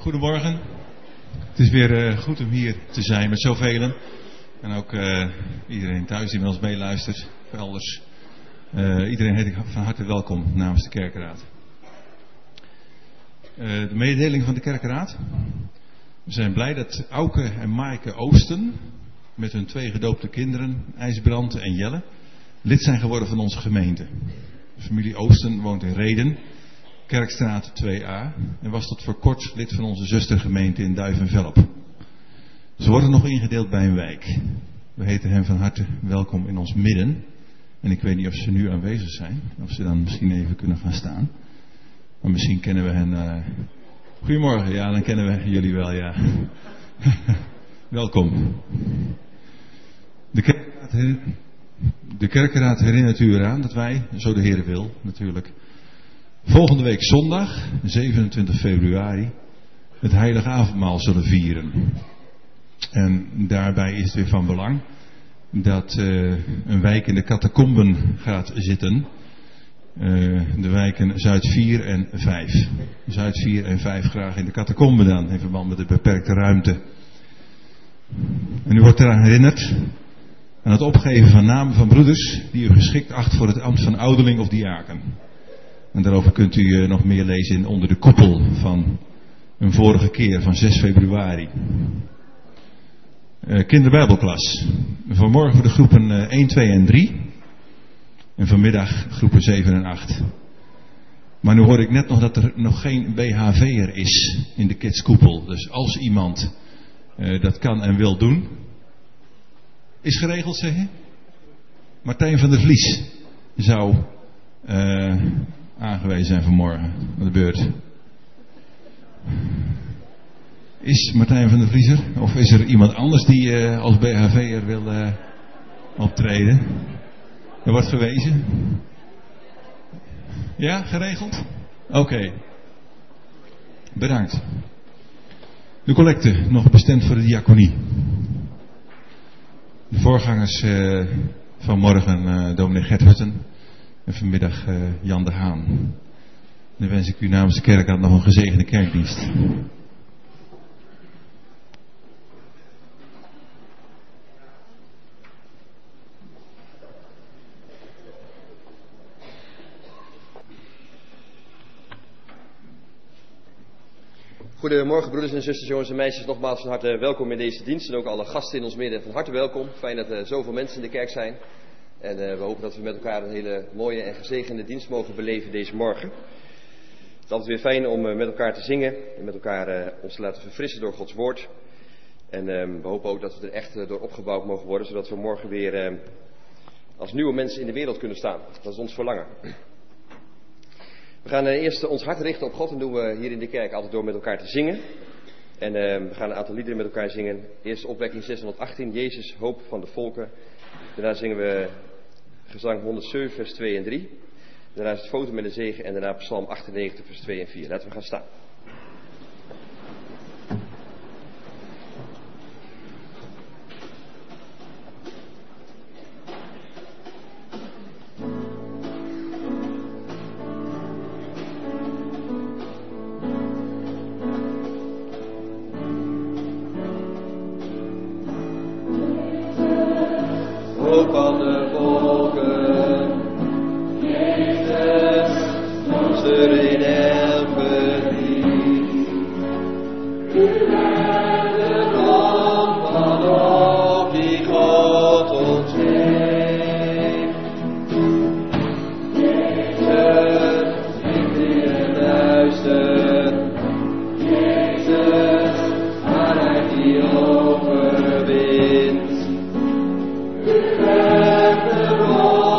Goedemorgen. Het is weer goed om hier te zijn met zoveel. En ook iedereen thuis die met ons meeluistert, elders. Iedereen heet ik van harte welkom namens de Kerkenraad. De mededeling van de Kerkenraad. We zijn blij dat Auke en Maaike Oosten met hun 2 gedoopte kinderen, IJsbrand en Jelle, lid zijn geworden van onze gemeente. De familie Oosten woont in Rheden, Kerkstraat 2A en was tot voor kort lid van onze zustergemeente in Duivenvelp. Ze worden nog ingedeeld bij een wijk. We heten hen van harte welkom in ons midden. En ik weet niet of ze nu aanwezig zijn, of ze dan misschien even kunnen gaan staan. Maar misschien kennen we hen. Goedemorgen, ja, dan kennen we jullie wel, ja. Welkom. De Kerkenraad herinnert u eraan dat wij, zo de Heer wil natuurlijk, volgende week zondag, 27 februari, het Heilige Avondmaal zullen vieren. En daarbij is het weer van belang dat een wijk in de catacomben gaat zitten. De wijken Zuid 4 en 5. Zuid 4 en 5 graag in de catacomben dan, in verband met de beperkte ruimte. En u wordt eraan herinnerd aan het opgeven van namen van broeders die u geschikt acht voor het ambt van ouderling of diaken. En daarover kunt u nog meer lezen in Onder de Koepel van een vorige keer van 6 februari. Kinderbijbelklas. Vanmorgen voor de groepen 1, 2 en 3. En vanmiddag groepen 7 en 8. Maar nu hoorde ik net nog dat er nog geen BHV'er is in de kidskoepel. Dus als iemand dat kan en wil doen. Is geregeld, zeg je? Martijn van der Vlies zou aangewezen zijn vanmorgen. Aan de beurt. Is Martijn van der Vlies er? Of is er iemand anders die als BHV'er wil optreden? Er wordt verwezen. Ja, geregeld? Oké. Bedankt. De collecte, nog bestemd voor de diaconie. De voorgangers vanmorgen dominee Gert Hutten en vanmiddag Jan de Haan. Dan wens ik u namens de Kerkraad nog een gezegende kerkdienst. Goedemorgen broeders en zusters, jongens en meisjes, nogmaals van harte welkom in deze dienst. En ook alle gasten in ons midden van harte welkom. Fijn dat er zoveel mensen in de kerk zijn. En we hopen dat we met elkaar een hele mooie en gezegende dienst mogen beleven deze morgen. Het is altijd weer fijn om met elkaar te zingen en met elkaar ons te laten verfrissen door Gods woord. En we hopen ook dat we er echt door opgebouwd mogen worden, zodat we morgen weer als nieuwe mensen in de wereld kunnen staan. Dat is ons verlangen. We gaan eerst ons hart richten op God en doen we hier in de kerk altijd door met elkaar te zingen. En we gaan een aantal liederen met elkaar zingen. Eerst opwekking 618, Jezus, hoop van de volken. Daarna zingen we gezang 107, vers 2 en 3. Daarna is het foto met de zegen en daarna psalm 98, vers 2 en 4. Laten we gaan staan. Overwint, u bent de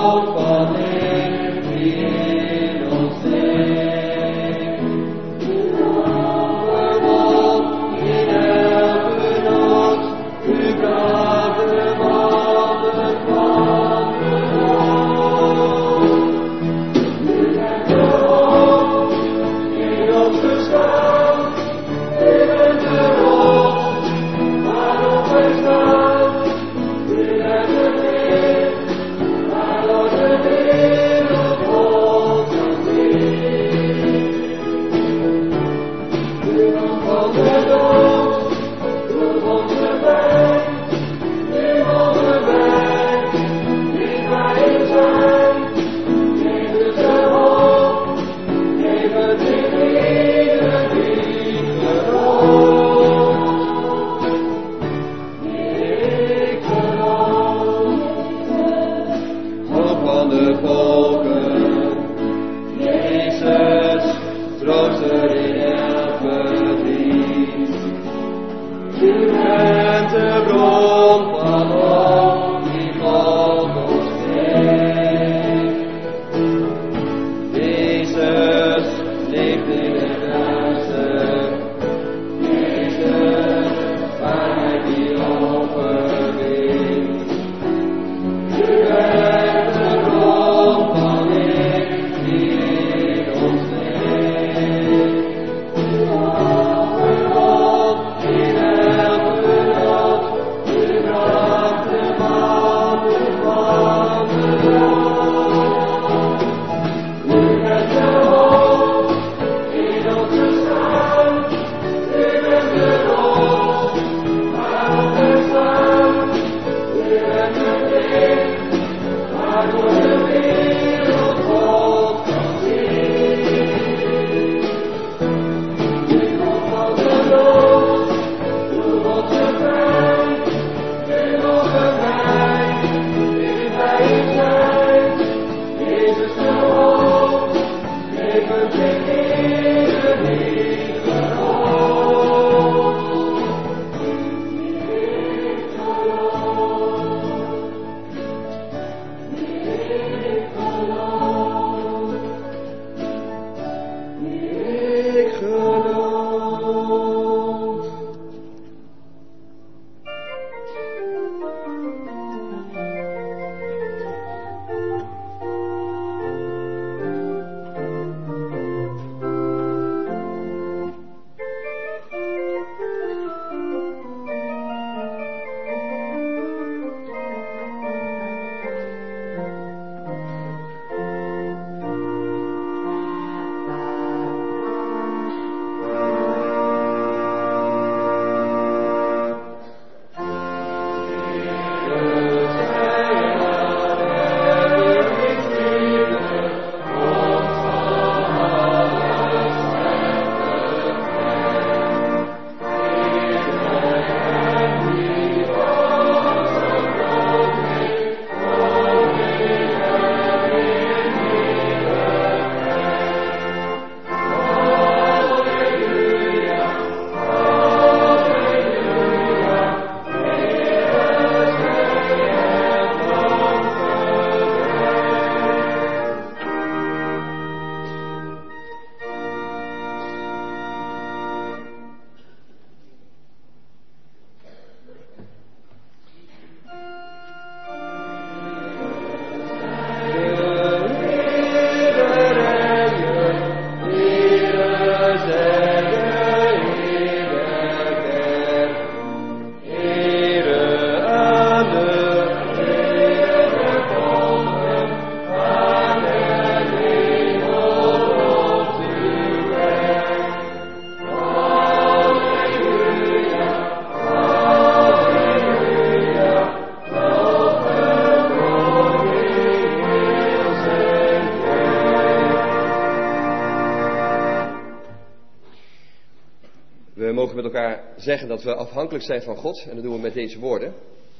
We mogen met elkaar zeggen dat we afhankelijk zijn van God. En dat doen we met deze woorden.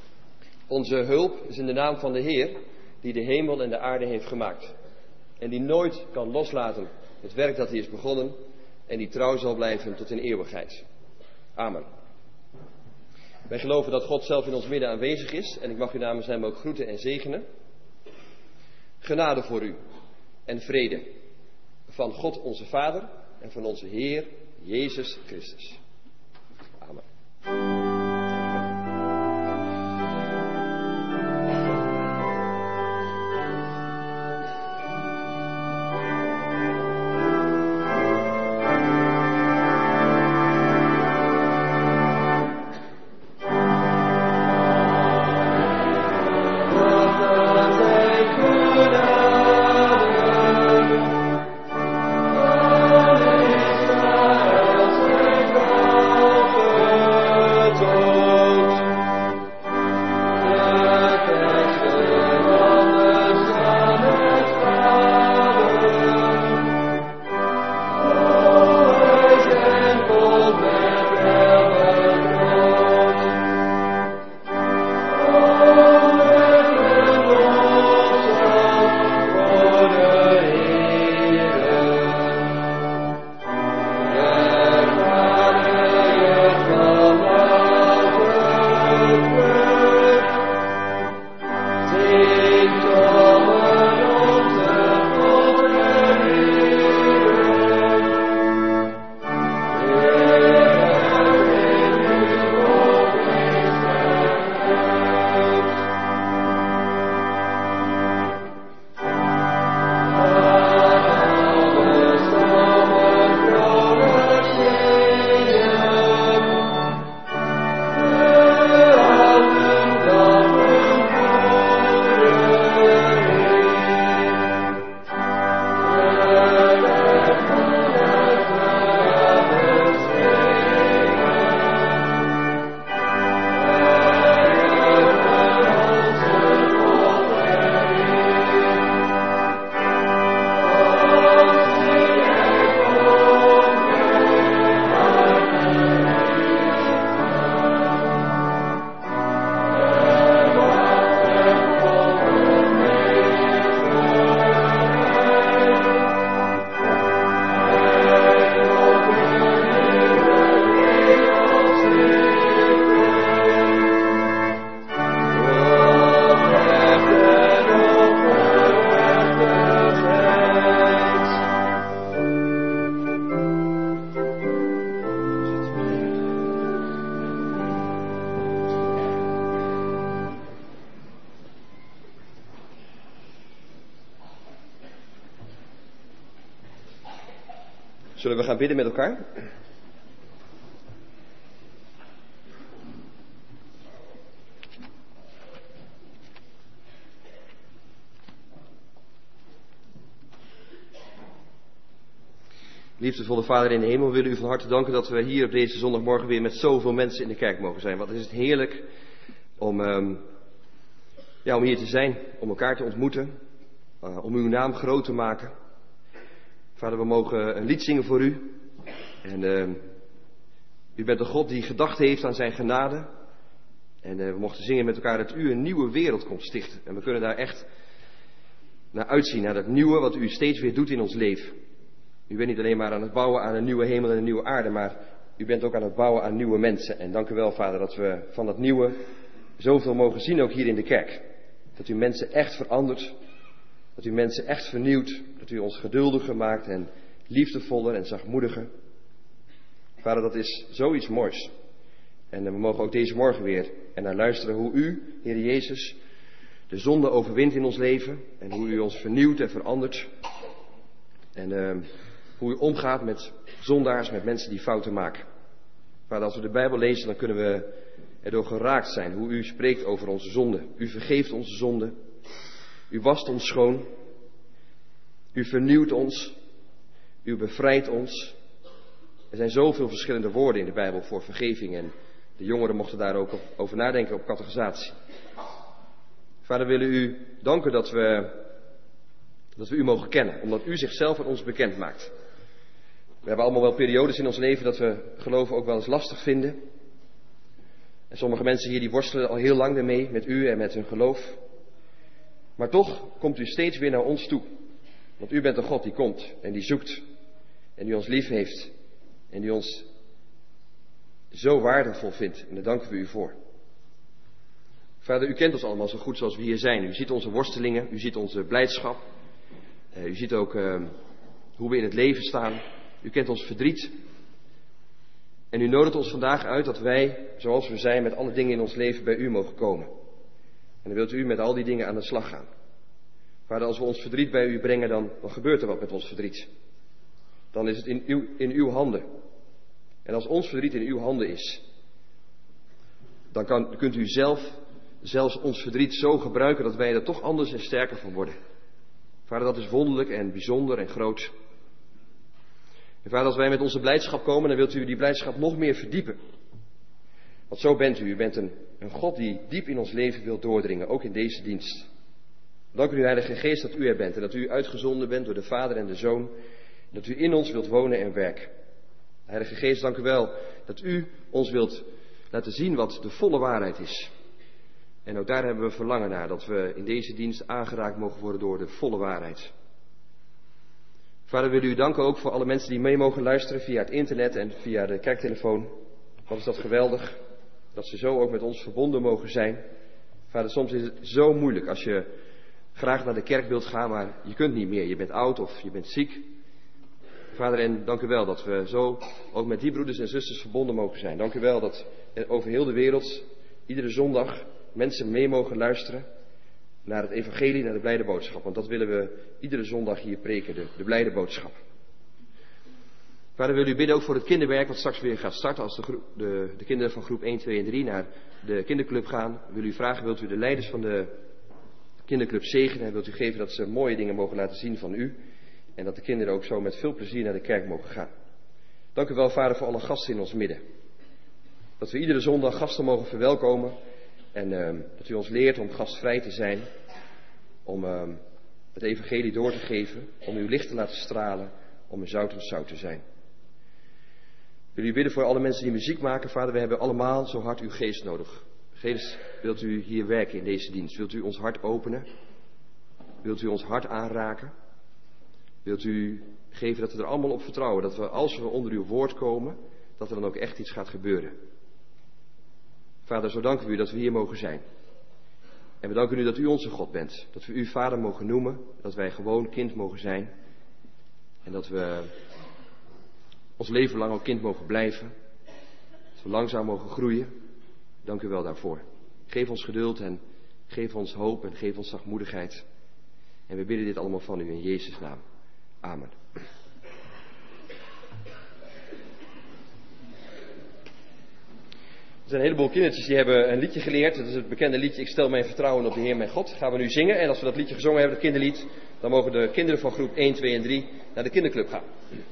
Onze hulp is in de naam van de Heer, die de hemel en de aarde heeft gemaakt. En die nooit kan loslaten het werk dat hij is begonnen. En die trouw zal blijven tot in eeuwigheid. Amen. Wij geloven dat God zelf in ons midden aanwezig is. En ik mag u namens hem ook groeten en zegenen. Genade voor u en vrede van God onze Vader en van onze Heer Jezus Christus. Amen. Israël, Zullen we gaan bidden met elkaar? Liefdevolle Vader in de hemel, we willen u van harte danken dat we hier op deze zondagmorgen weer met zoveel mensen in de kerk mogen zijn. Wat is het heerlijk om hier te zijn, om elkaar te ontmoeten, om uw naam groot te maken. Vader, we mogen een lied zingen voor u. En u bent een God die gedacht heeft aan zijn genade. En we mochten zingen met elkaar dat u een nieuwe wereld komt stichten. En we kunnen daar echt naar uitzien, naar dat nieuwe wat u steeds weer doet in ons leven. U bent niet alleen maar aan het bouwen aan een nieuwe hemel en een nieuwe aarde, maar u bent ook aan het bouwen aan nieuwe mensen. En dank u wel, Vader, dat we van dat nieuwe zoveel mogen zien ook hier in de kerk. Dat u mensen echt verandert, dat u mensen echt vernieuwt, dat u ons geduldiger maakt en liefdevoller en zachtmoediger. Vader, dat is zoiets moois. En we mogen ook deze morgen weer naar luisteren hoe u, Heer Jezus, de zonde overwint in ons leven. En hoe u ons vernieuwt en verandert. En hoe u omgaat met zondaars, met mensen die fouten maken. Vader, als we de Bijbel lezen, dan kunnen we erdoor geraakt zijn. Hoe u spreekt over onze zonde. U vergeeft onze zonde. U wast ons schoon. U vernieuwt ons. U bevrijdt ons. Er zijn zoveel verschillende woorden in de Bijbel voor vergeving. En de jongeren mochten daar ook over nadenken op catechisatie. Vader, we willen u danken dat we u mogen kennen. Omdat u zichzelf aan ons bekend maakt. We hebben allemaal wel periodes in ons leven dat we geloven ook wel eens lastig vinden. En sommige mensen hier die worstelen al heel lang ermee met u en met hun geloof. Maar toch komt u steeds weer naar ons toe. Want u bent een God die komt en die zoekt. En die ons lief heeft. En die ons zo waardevol vindt. En daar danken we u voor. Vader, u kent ons allemaal zo goed zoals we hier zijn. U ziet onze worstelingen. U ziet onze blijdschap. U ziet ook hoe we in het leven staan. U kent ons verdriet. En u nodigt ons vandaag uit dat wij, zoals we zijn, met alle dingen in ons leven bij u mogen komen. En dan wilt u met al die dingen aan de slag gaan. Vader, als we ons verdriet bij u brengen, dan gebeurt er wat met ons verdriet. Dan is het in uw handen. En als ons verdriet in uw handen is, dan kunt u zelfs ons verdriet zo gebruiken dat wij er toch anders en sterker van worden. Vader, dat is wonderlijk en bijzonder en groot. En Vader, als wij met onze blijdschap komen, dan wilt u die blijdschap nog meer verdiepen. Want zo bent u. U bent een God die diep in ons leven wil doordringen, ook in deze dienst. Dank u, Heilige Geest, dat u er bent en dat u uitgezonden bent door de Vader en de Zoon. Dat u in ons wilt wonen en werken. Heilige Geest, dank u wel dat u ons wilt laten zien wat de volle waarheid is. En ook daar hebben we verlangen naar, dat we in deze dienst aangeraakt mogen worden door de volle waarheid. Vader, we willen u danken ook voor alle mensen die mee mogen luisteren via het internet en via de kerktelefoon. Wat is dat geweldig, dat ze zo ook met ons verbonden mogen zijn. Vader, soms is het zo moeilijk als je graag naar de kerk wilt gaan, maar je kunt niet meer. Je bent oud of je bent ziek. Vader, en dank u wel dat we zo ook met die broeders en zusters verbonden mogen zijn. Dank u wel dat er over heel de wereld iedere zondag mensen mee mogen luisteren naar het evangelie, naar de blijde boodschap. Want dat willen we iedere zondag hier preken, de blijde boodschap. Vader, wil u bidden ook voor het kinderwerk wat straks weer gaat starten als de kinderen van groep 1, 2 en 3 naar de kinderclub gaan. Wil u vragen, wilt u de leiders van de kinderclub zegenen en wilt u geven dat ze mooie dingen mogen laten zien van u. En dat de kinderen ook zo met veel plezier naar de kerk mogen gaan. Dank u wel, Vader, voor alle gasten in ons midden. Dat we iedere zondag gasten mogen verwelkomen. En dat u ons leert om gastvrij te zijn. Om het evangelie door te geven. Om uw licht te laten stralen. Om een zout en zout te zijn. Wil u bidden voor alle mensen die muziek maken. Vader, we hebben allemaal zo hard uw geest nodig. Geest, wilt u hier werken in deze dienst? Wilt u ons hart openen? Wilt u ons hart aanraken? Wilt u geven dat we er allemaal op vertrouwen, dat we als we onder uw woord komen, dat er dan ook echt iets gaat gebeuren. Vader, zo danken we u dat we hier mogen zijn. En we danken u dat u onze God bent. Dat we u Vader mogen noemen, dat wij gewoon kind mogen zijn. En dat we ons leven lang ook kind mogen blijven. Dat we langzaam mogen groeien. Dank u wel daarvoor. Geef ons geduld en geef ons hoop en geef ons zachtmoedigheid. En we bidden dit allemaal van u in Jezus' naam. Amen. Er zijn een heleboel kindertjes die hebben een liedje geleerd. Dat is het bekende liedje Ik stel mijn vertrouwen op de Heer mijn God. Dat gaan we nu zingen. En als we dat liedje gezongen hebben, het kinderlied, dan mogen de kinderen van groep 1, 2 en 3 naar de kinderclub gaan.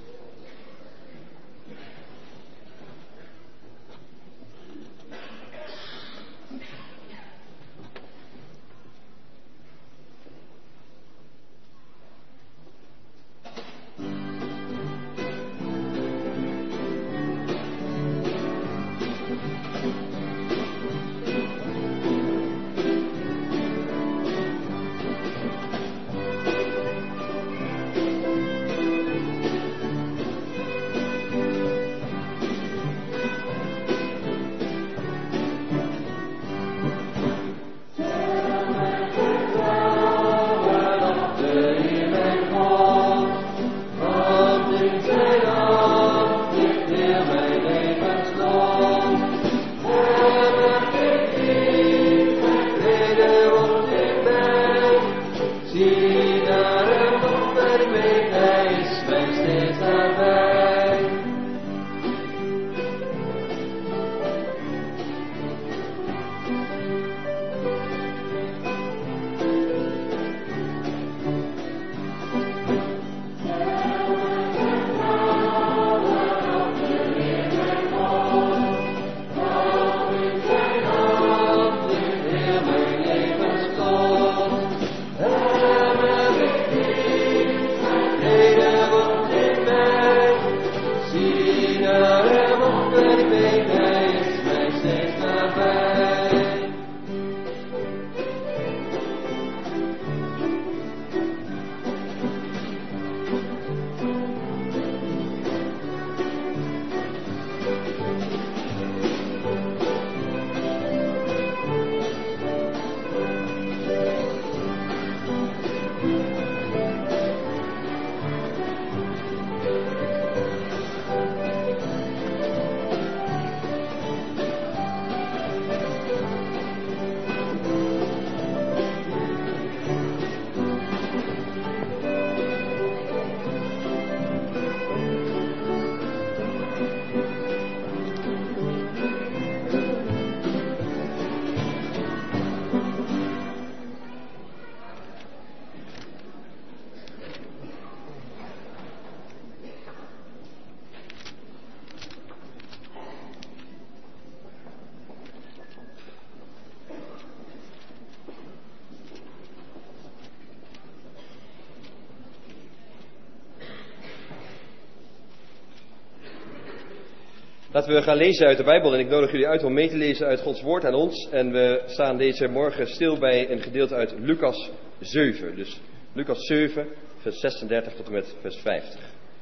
Laten we gaan lezen uit de Bijbel en ik nodig jullie uit om mee te lezen uit Gods woord aan ons. En we staan deze morgen stil bij een gedeelte uit Lucas 7. Dus Lucas 7, vers 36 tot en met vers 50.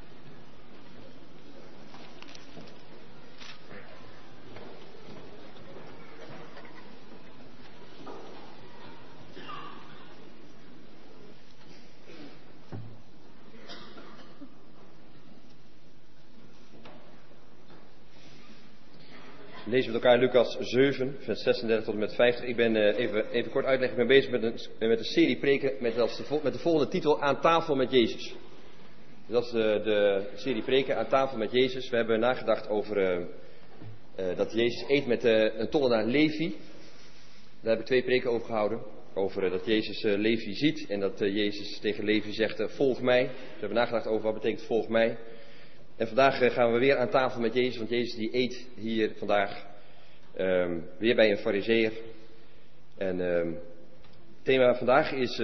Lezen we met elkaar Lucas 7, vers 36 tot en met 50. Ik ben even kort uitleggen. Ik ben bezig met een serie preken met de volgende titel: Aan tafel met Jezus. Dat is de serie preken Aan tafel met Jezus. We hebben nagedacht over dat Jezus eet met een tollenaar Levi. Daar heb ik 2 preken over gehouden. Over dat Jezus Levi ziet en dat Jezus tegen Levi zegt: volg mij. We hebben nagedacht over wat betekent volg mij. En vandaag gaan we weer aan tafel met Jezus, want Jezus die eet hier vandaag weer bij een farizeeër. En het thema vandaag is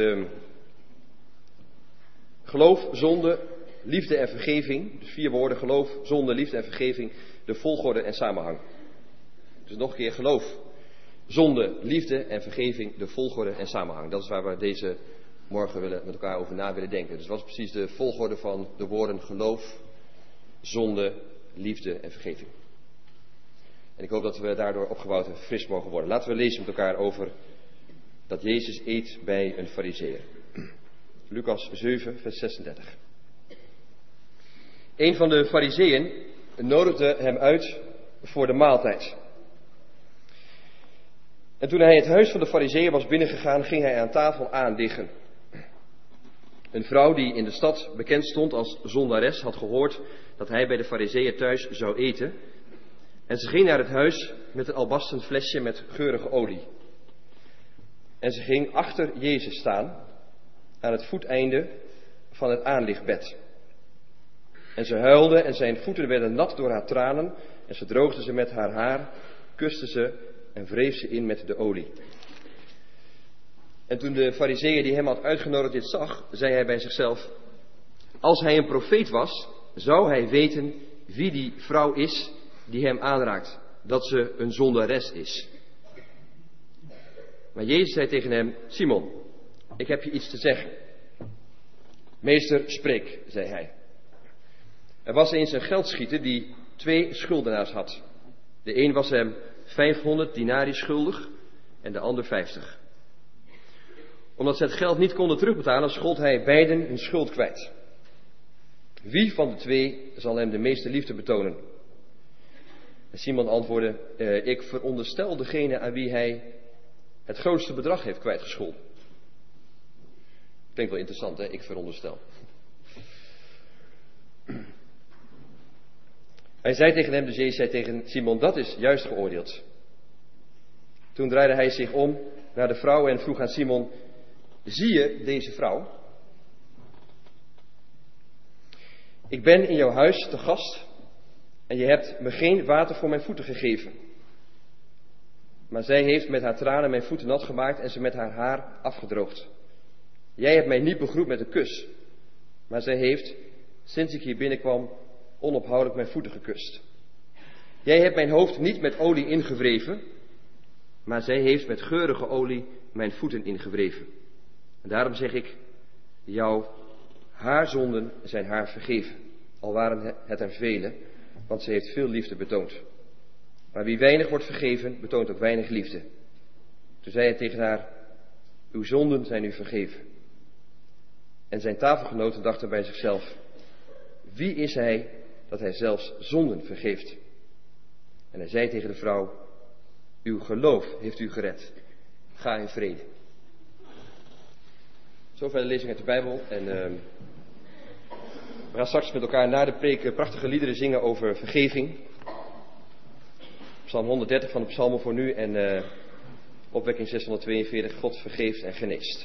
geloof, zonde, liefde en vergeving. Dus 4 woorden: geloof, zonde, liefde en vergeving, de volgorde en samenhang. Dus nog een keer: geloof, zonde, liefde en vergeving, de volgorde en samenhang. Dat is waar we deze morgen met elkaar over na willen denken. Dus wat is precies de volgorde van de woorden geloof, zonde, liefde en vergeving? En ik hoop dat we daardoor opgebouwd en fris mogen worden. Laten we lezen met elkaar over dat Jezus eet bij een farizeeër. Lucas 7, vers 36. Een van de farizeeën nodigde hem uit voor de maaltijd. En toen hij het huis van de farizeeër was binnengegaan, ging hij aan tafel aandiggen. Een vrouw die in de stad bekend stond als zondares had gehoord dat hij bij de farizeeër thuis zou eten. En ze ging naar het huis met een albasten flesje met geurige olie. En ze ging achter Jezus staan, aan het voeteinde van het aanlichtbed. En ze huilde en zijn voeten werden nat door haar tranen. En ze droogde ze met haar haar, kuste ze en wreef ze in met de olie. En toen de farizeeër die hem had uitgenodigd dit zag, zei hij bij zichzelf: als hij een profeet was, zou hij weten wie die vrouw is die hem aanraakt, dat ze een zondares is. Maar Jezus zei tegen hem: Simon, ik heb je iets te zeggen. Meester, spreek, zei hij. Er was eens een geldschieter die 2 schuldenaars had. De een was hem 500 dinari schuldig en de ander 50. Omdat ze het geld niet konden terugbetalen, schold hij beiden hun schuld kwijt. Wie van de 2 zal hem de meeste liefde betonen? En Simon antwoordde: ik veronderstel degene aan wie hij het grootste bedrag heeft kwijtgescholden. Klinkt wel interessant, hè? Ik veronderstel. Hij zei tegen hem, dus Jezus zei tegen Simon: dat is juist geoordeeld. Toen draaide hij zich om naar de vrouw en vroeg aan Simon: zie je deze vrouw? Ik ben in jouw huis te gast en je hebt me geen water voor mijn voeten gegeven. Maar zij heeft met haar tranen mijn voeten nat gemaakt en ze met haar haar afgedroogd. Jij hebt mij niet begroet met een kus, maar zij heeft, sinds ik hier binnenkwam, onophoudelijk mijn voeten gekust. Jij hebt mijn hoofd niet met olie ingewreven, maar zij heeft met geurige olie mijn voeten ingewreven. En daarom zeg ik, jouw haarzonden zijn haar vergeven, al waren het er vele, want ze heeft veel liefde betoond. Maar wie weinig wordt vergeven, betoont ook weinig liefde. Toen zei hij tegen haar: uw zonden zijn u vergeven. En zijn tafelgenoten dachten bij zichzelf: wie is hij dat hij zelfs zonden vergeeft? En hij zei tegen de vrouw: uw geloof heeft u gered. Ga in vrede. Zover de lezing uit de Bijbel. En we gaan straks met elkaar na de preek prachtige liederen zingen over vergeving. Psalm 130 van de psalmen voor nu en opwekking 642, God vergeeft en geneest.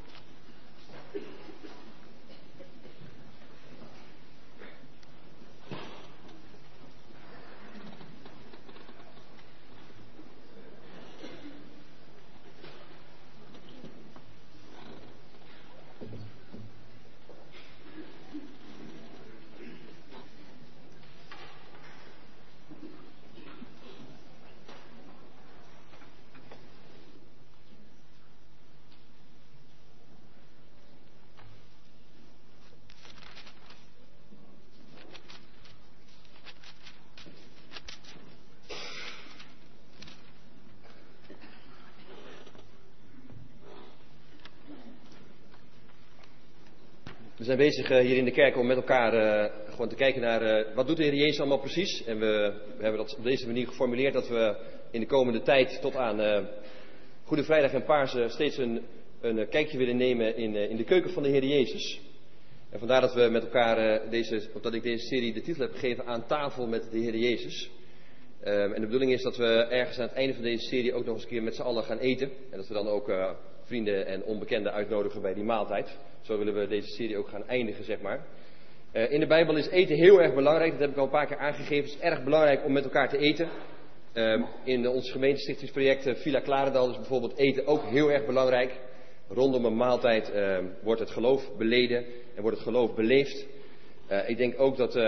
We zijn bezig hier in de kerk om met elkaar gewoon te kijken naar wat doet de Heer Jezus allemaal precies. En we hebben dat op deze manier geformuleerd dat we in de komende tijd tot aan Goede Vrijdag en Pasen steeds een kijkje willen nemen in de keuken van de Heer Jezus. En vandaar dat we met elkaar dat ik deze serie de titel heb gegeven: Aan tafel met de Heer Jezus. En de bedoeling is dat we ergens aan het einde van deze serie ook nog eens een keer met z'n allen gaan eten. En dat we dan ook vrienden en onbekenden uitnodigen bij die maaltijd. Zo willen we deze serie ook gaan eindigen, zeg maar. In de Bijbel is eten heel erg belangrijk. Dat heb ik al een paar keer aangegeven. Het is erg belangrijk om met elkaar te eten. In ons gemeentestichtingsproject Villa Klarendal is bijvoorbeeld eten ook heel erg belangrijk. Rondom een maaltijd wordt het geloof beleden en wordt het geloof beleefd. Ik denk ook dat...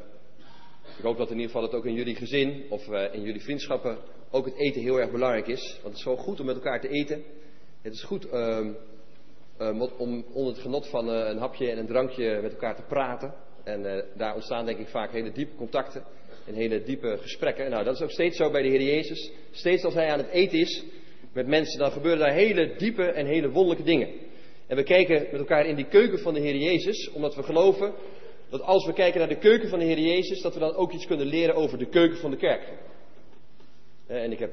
Ik hoop dat in ieder geval het ook in jullie gezin of in jullie vriendschappen ook het eten heel erg belangrijk is. Want het is gewoon goed om met elkaar te eten. Het is goed om onder het genot van een hapje en een drankje met elkaar te praten. En daar ontstaan denk ik vaak hele diepe contacten en hele diepe gesprekken. Nou, dat is ook steeds zo bij de Heer Jezus. Steeds als hij aan het eten is met mensen, dan gebeuren daar hele diepe en hele wonderlijke dingen. En we kijken met elkaar in die keuken van de Heer Jezus, omdat we geloven dat als we kijken naar de keuken van de Heer Jezus, dat we dan ook iets kunnen leren over de keuken van de kerk. En ik heb...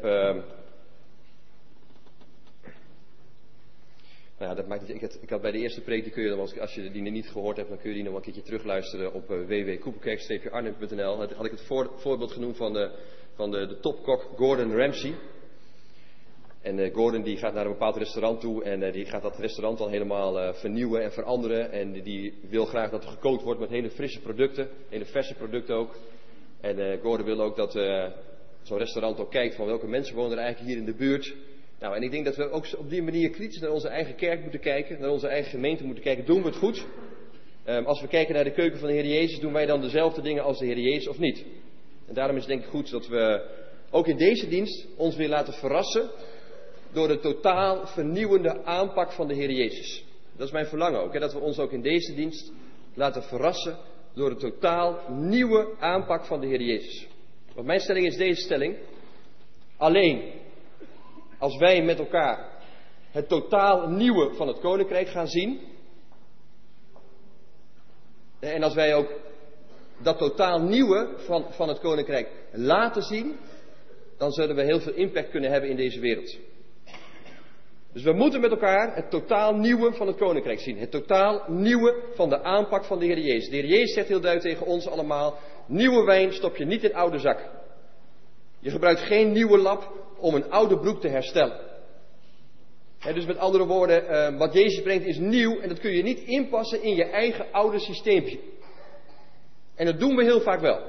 dat maakt niet. Ik had bij de eerste preek, die kun je dan, als je die niet gehoord hebt, dan kun je die nog een keertje terugluisteren op www.koepelkerk-arnhem.nl. Had ik het voorbeeld genoemd van de topkok Gordon Ramsay. En Gordon die gaat naar een bepaald restaurant toe en die gaat dat restaurant dan helemaal vernieuwen en veranderen. En die wil graag dat er gekookt wordt met hele frisse producten, hele verse producten ook. En Gordon wil ook dat zo'n restaurant ook kijkt van welke mensen wonen er eigenlijk hier in de buurt. Nou, en ik denk dat we ook op die manier kritisch naar onze eigen kerk moeten kijken, naar onze eigen gemeente moeten kijken. Doen we het goed? Als we kijken naar de keuken van de Heer Jezus, doen wij dan dezelfde dingen als de Heer Jezus of niet? En daarom is het denk ik goed dat we ook in deze dienst ons weer laten verrassen door de totaal vernieuwende aanpak van de Heer Jezus. Dat is mijn verlangen ook, hè, dat we ons ook in deze dienst laten verrassen door de totaal nieuwe aanpak van de Heer Jezus. Want mijn stelling is deze stelling: alleen als wij met elkaar het totaal nieuwe van het Koninkrijk gaan zien, en als wij ook dat totaal nieuwe van het Koninkrijk laten zien, dan zullen we heel veel impact kunnen hebben in deze wereld. Dus we moeten met elkaar het totaal nieuwe van het Koninkrijk zien. Het totaal nieuwe van de aanpak van de Heer Jezus. De Heer Jezus zegt heel duidelijk tegen ons allemaal: nieuwe wijn stop je niet in oude zak. Je gebruikt geen nieuwe lap om een oude broek te herstellen. Dus met andere woorden, wat Jezus brengt is nieuw en dat kun je niet inpassen in je eigen oude systeempje. En dat doen we heel vaak wel.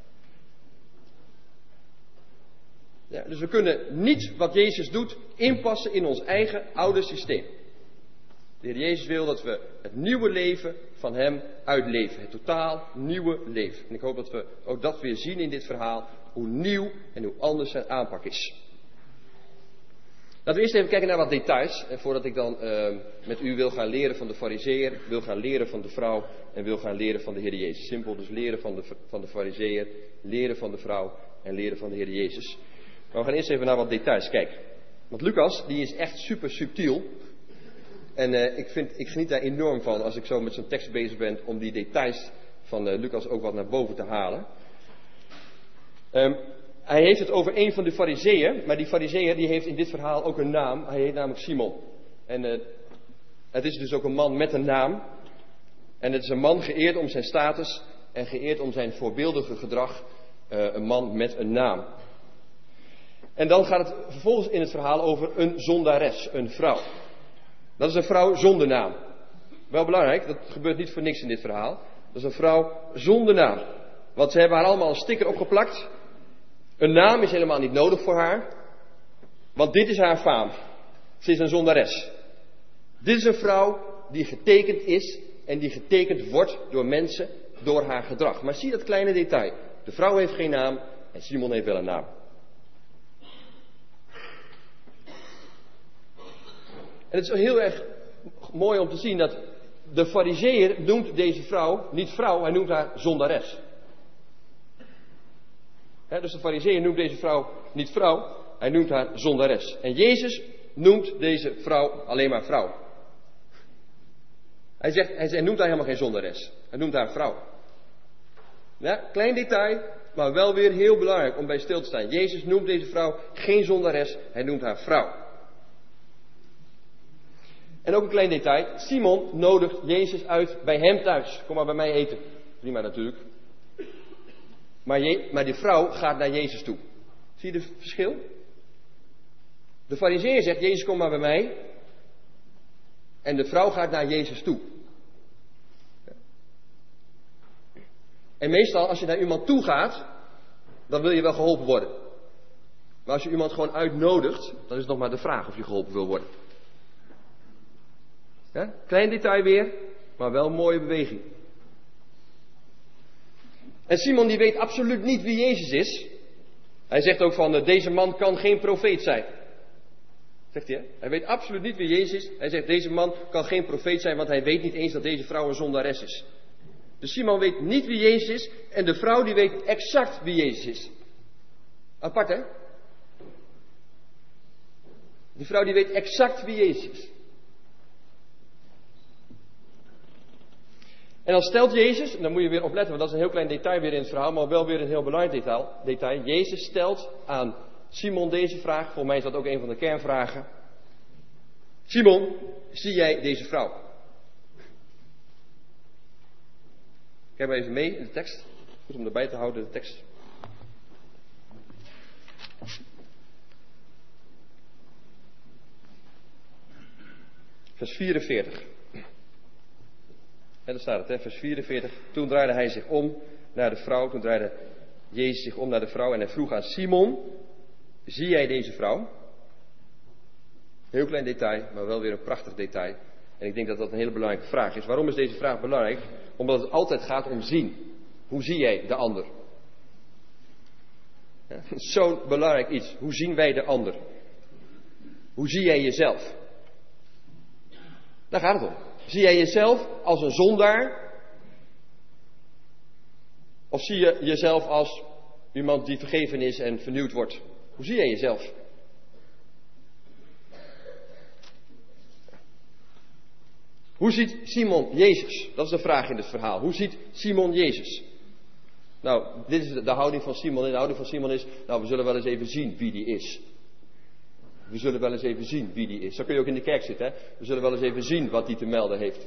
Ja, dus we kunnen niet wat Jezus doet inpassen in ons eigen oude systeem. De Heer Jezus wil dat we het nieuwe leven van Hem uitleven. Het totaal nieuwe leven. En ik hoop dat we ook dat weer zien in dit verhaal. Hoe nieuw en hoe anders zijn aanpak is. Laten we eerst even kijken naar wat details. En voordat ik dan met u wil gaan leren van de Farizeeër, wil gaan leren van de vrouw en wil gaan leren van de Heer Jezus. Simpel, dus leren van de Farizeeër, leren van de vrouw en leren van de Heer Jezus. Maar we gaan eerst even naar wat details kijken. Want Lucas, die is echt super subtiel. En ik geniet daar enorm van als ik zo met zo'n tekst bezig ben om die details van Lucas ook wat naar boven te halen. Hij heeft het over een van de Farizeeën, maar die Farizeeër die heeft in dit verhaal ook een naam. Hij heet namelijk Simon. En het is dus ook een man met een naam. En het is een man geëerd om zijn status en geëerd om zijn voorbeeldige gedrag. Een man met een naam. En dan gaat het vervolgens in het verhaal over een zondares, een vrouw. Dat is een vrouw zonder naam. Wel belangrijk, dat gebeurt niet voor niks in dit verhaal. Dat is een vrouw zonder naam. Want ze hebben haar allemaal een sticker opgeplakt. Een naam is helemaal niet nodig voor haar. Want dit is haar faam. Ze is een zondares. Dit is een vrouw die getekend is en die getekend wordt door mensen door haar gedrag. Maar zie dat kleine detail. De vrouw heeft geen naam en Simon heeft wel een naam. En het is heel erg mooi om te zien dat de Farizeeër noemt deze vrouw niet vrouw, hij noemt haar zondares. Dus de Farizeeër noemt deze vrouw niet vrouw, hij noemt haar zondares. En Jezus noemt deze vrouw alleen maar vrouw. Hij noemt haar helemaal geen zondares, hij noemt haar vrouw. Ja, klein detail, maar wel weer heel belangrijk om bij stil te staan. Jezus noemt deze vrouw geen zondares, hij noemt haar vrouw. En ook een klein detail. Simon nodigt Jezus uit bij hem thuis. Kom maar bij mij eten. Prima natuurlijk. Maar die vrouw gaat naar Jezus toe. Zie je het verschil? De Farizeeër zegt, Jezus kom maar bij mij. En de vrouw gaat naar Jezus toe. En meestal als je naar iemand toe gaat, dan wil je wel geholpen worden. Maar als je iemand gewoon uitnodigt, dan is het nog maar de vraag of je geholpen wil worden. Ja? Klein detail weer, maar wel een mooie beweging. En Simon die weet absoluut niet wie Jezus is. Hij zegt ook van, deze man kan geen profeet zijn. Zegt hij, hè? Hij weet absoluut niet wie Jezus is. Hij zegt, deze man kan geen profeet zijn, want hij weet niet eens dat deze vrouw een zondares is. Dus Simon weet niet wie Jezus is en de vrouw die weet exact wie Jezus is. Apart, hè? Die vrouw die weet exact wie Jezus is. En dan stelt Jezus, en dan moet je weer opletten, want dat is een heel klein detail weer in het verhaal, maar wel weer een heel belangrijk detail. Jezus stelt aan Simon deze vraag, volgens mij is dat ook een van de kernvragen. Simon, zie jij deze vrouw? Kijk maar even mee in de tekst. Goed om erbij te houden, de tekst. Vers 44. En daar staat het, vers 44. Toen draaide hij zich om naar de vrouw. Toen draaide Jezus zich om naar de vrouw en hij vroeg aan Simon: zie jij deze vrouw? Heel klein detail, maar wel weer een prachtig detail. En ik denk dat dat een hele belangrijke vraag is. Waarom is deze vraag belangrijk? Omdat het altijd gaat om zien. Hoe zie jij de ander? Ja, zo'n belangrijk iets. Hoe zien wij de ander? Hoe zie jij jezelf? Daar gaat het om. Zie jij jezelf als een zondaar? Of zie je jezelf als iemand die vergeven is en vernieuwd wordt? Hoe zie jij jezelf? Hoe ziet Simon Jezus? Dat is de vraag in het verhaal. Hoe ziet Simon Jezus? Nou, dit is de houding van Simon. En de houding van Simon is, nou, we zullen wel eens even zien wie die is. We zullen wel eens even zien wie die is. Zo kun je ook in de kerk zitten, hè. We zullen wel eens even zien wat die te melden heeft.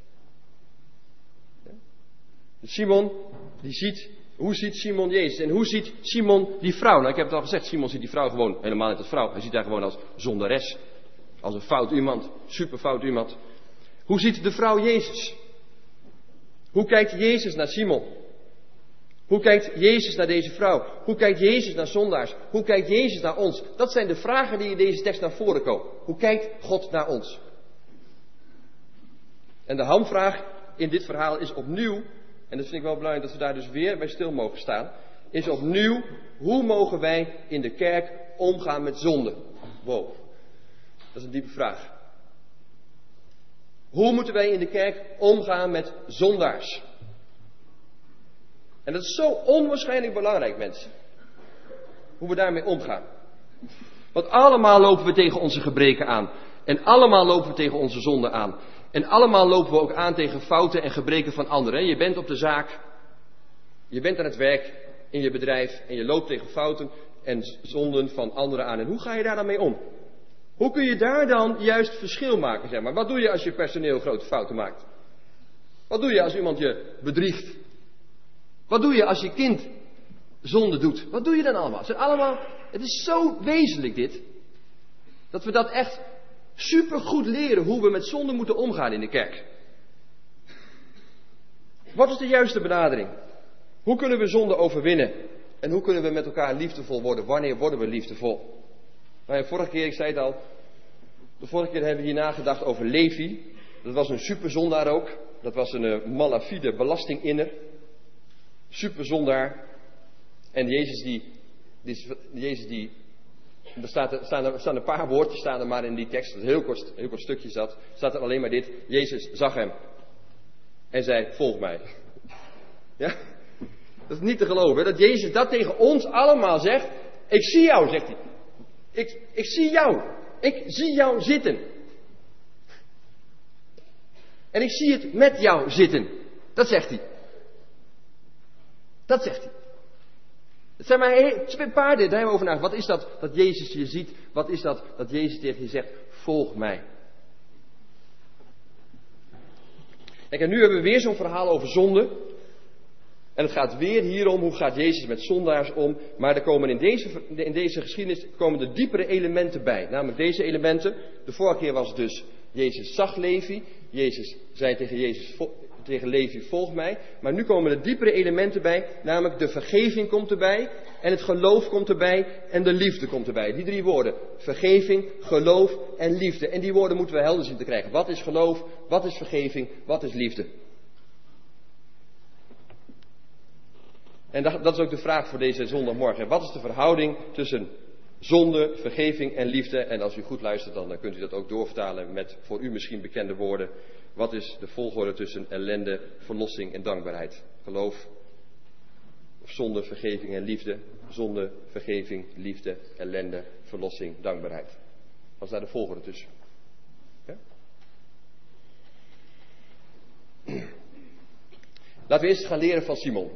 Ja? Dus Simon, die ziet, hoe ziet Simon Jezus? En hoe ziet Simon die vrouw? Nou, ik heb het al gezegd, Simon ziet die vrouw gewoon helemaal niet als vrouw. Hij ziet haar gewoon als zondares. Als een fout iemand. Super fout iemand. Hoe ziet de vrouw Jezus? Hoe kijkt Jezus naar Simon? Hoe kijkt Jezus naar deze vrouw? Hoe kijkt Jezus naar zondaars? Hoe kijkt Jezus naar ons? Dat zijn de vragen die in deze tekst naar voren komen. Hoe kijkt God naar ons? En de hamvraag in dit verhaal is opnieuw, en dat vind ik wel belangrijk dat we daar dus weer bij stil mogen staan, is opnieuw, hoe mogen wij in de kerk omgaan met zonde? Wow, dat is een diepe vraag. Hoe moeten wij in de kerk omgaan met zondaars? En dat is zo onwaarschijnlijk belangrijk, mensen. Hoe we daarmee omgaan. Want allemaal lopen we tegen onze gebreken aan. En allemaal lopen we tegen onze zonden aan. En allemaal lopen we ook aan tegen fouten en gebreken van anderen. Je bent op de zaak. Je bent aan het werk. In je bedrijf. En je loopt tegen fouten en zonden van anderen aan. En hoe ga je daar dan mee om? Hoe kun je daar dan juist verschil maken, zeg maar? Wat doe je als je personeel grote fouten maakt? Wat doe je als iemand je bedriegt? Wat doe je als je kind zonde doet? Wat doe je dan allemaal? Het is zo wezenlijk dit. Dat we dat echt supergoed leren hoe we met zonde moeten omgaan in de kerk. Wat is de juiste benadering? Hoe kunnen we zonde overwinnen? En hoe kunnen we met elkaar liefdevol worden? Wanneer worden we liefdevol? Nou ja, vorige keer, ik zei het al. De vorige keer hebben we hier nagedacht over Levi. Dat was een superzondaar ook. Dat was een malafide belastinginner. Superzondaar. En er staan een paar woordjes staan er maar in die tekst. Dat is een heel kort stukje zat. Staat er alleen maar dit. Jezus zag hem. En zei, volg mij. Ja? Dat is niet te geloven. Hè? Dat Jezus dat tegen ons allemaal zegt. Ik zie jou, zegt hij. Ik zie jou. Ik zie jou zitten. En ik zie het met jou zitten. Dat zegt hij. Dat zegt hij. Het zijn maar een paar dingen, daar hebben we over nagedacht. Wat is dat Jezus je ziet? Wat is dat Jezus tegen je zegt? Volg mij. Kijk, en nu hebben we weer zo'n verhaal over zonde. En het gaat weer hierom, hoe gaat Jezus met zondaars om? Maar er komen in deze geschiedenis komen er diepere elementen bij. Namelijk deze elementen. De vorige keer was het dus, Jezus zag Levi. Jezus zei tegen Levi, volg mij. Maar nu komen er diepere elementen bij. Namelijk de vergeving komt erbij. En het geloof komt erbij. En de liefde komt erbij. Die 3 woorden. Vergeving, geloof en liefde. En die woorden moeten we helder zien te krijgen. Wat is geloof? Wat is vergeving? Wat is liefde? En dat is ook de vraag voor deze zondagmorgen. Wat is de verhouding tussen zonde, vergeving en liefde? En als u goed luistert, dan kunt u dat ook doorvertalen met voor u misschien bekende woorden. Wat is de volgorde tussen ellende, verlossing en dankbaarheid? Geloof, of zonde, vergeving en liefde. Zonde, vergeving, liefde, ellende, verlossing, dankbaarheid. Wat is daar de volgorde tussen? Ja? Laten we eerst gaan leren van Simon.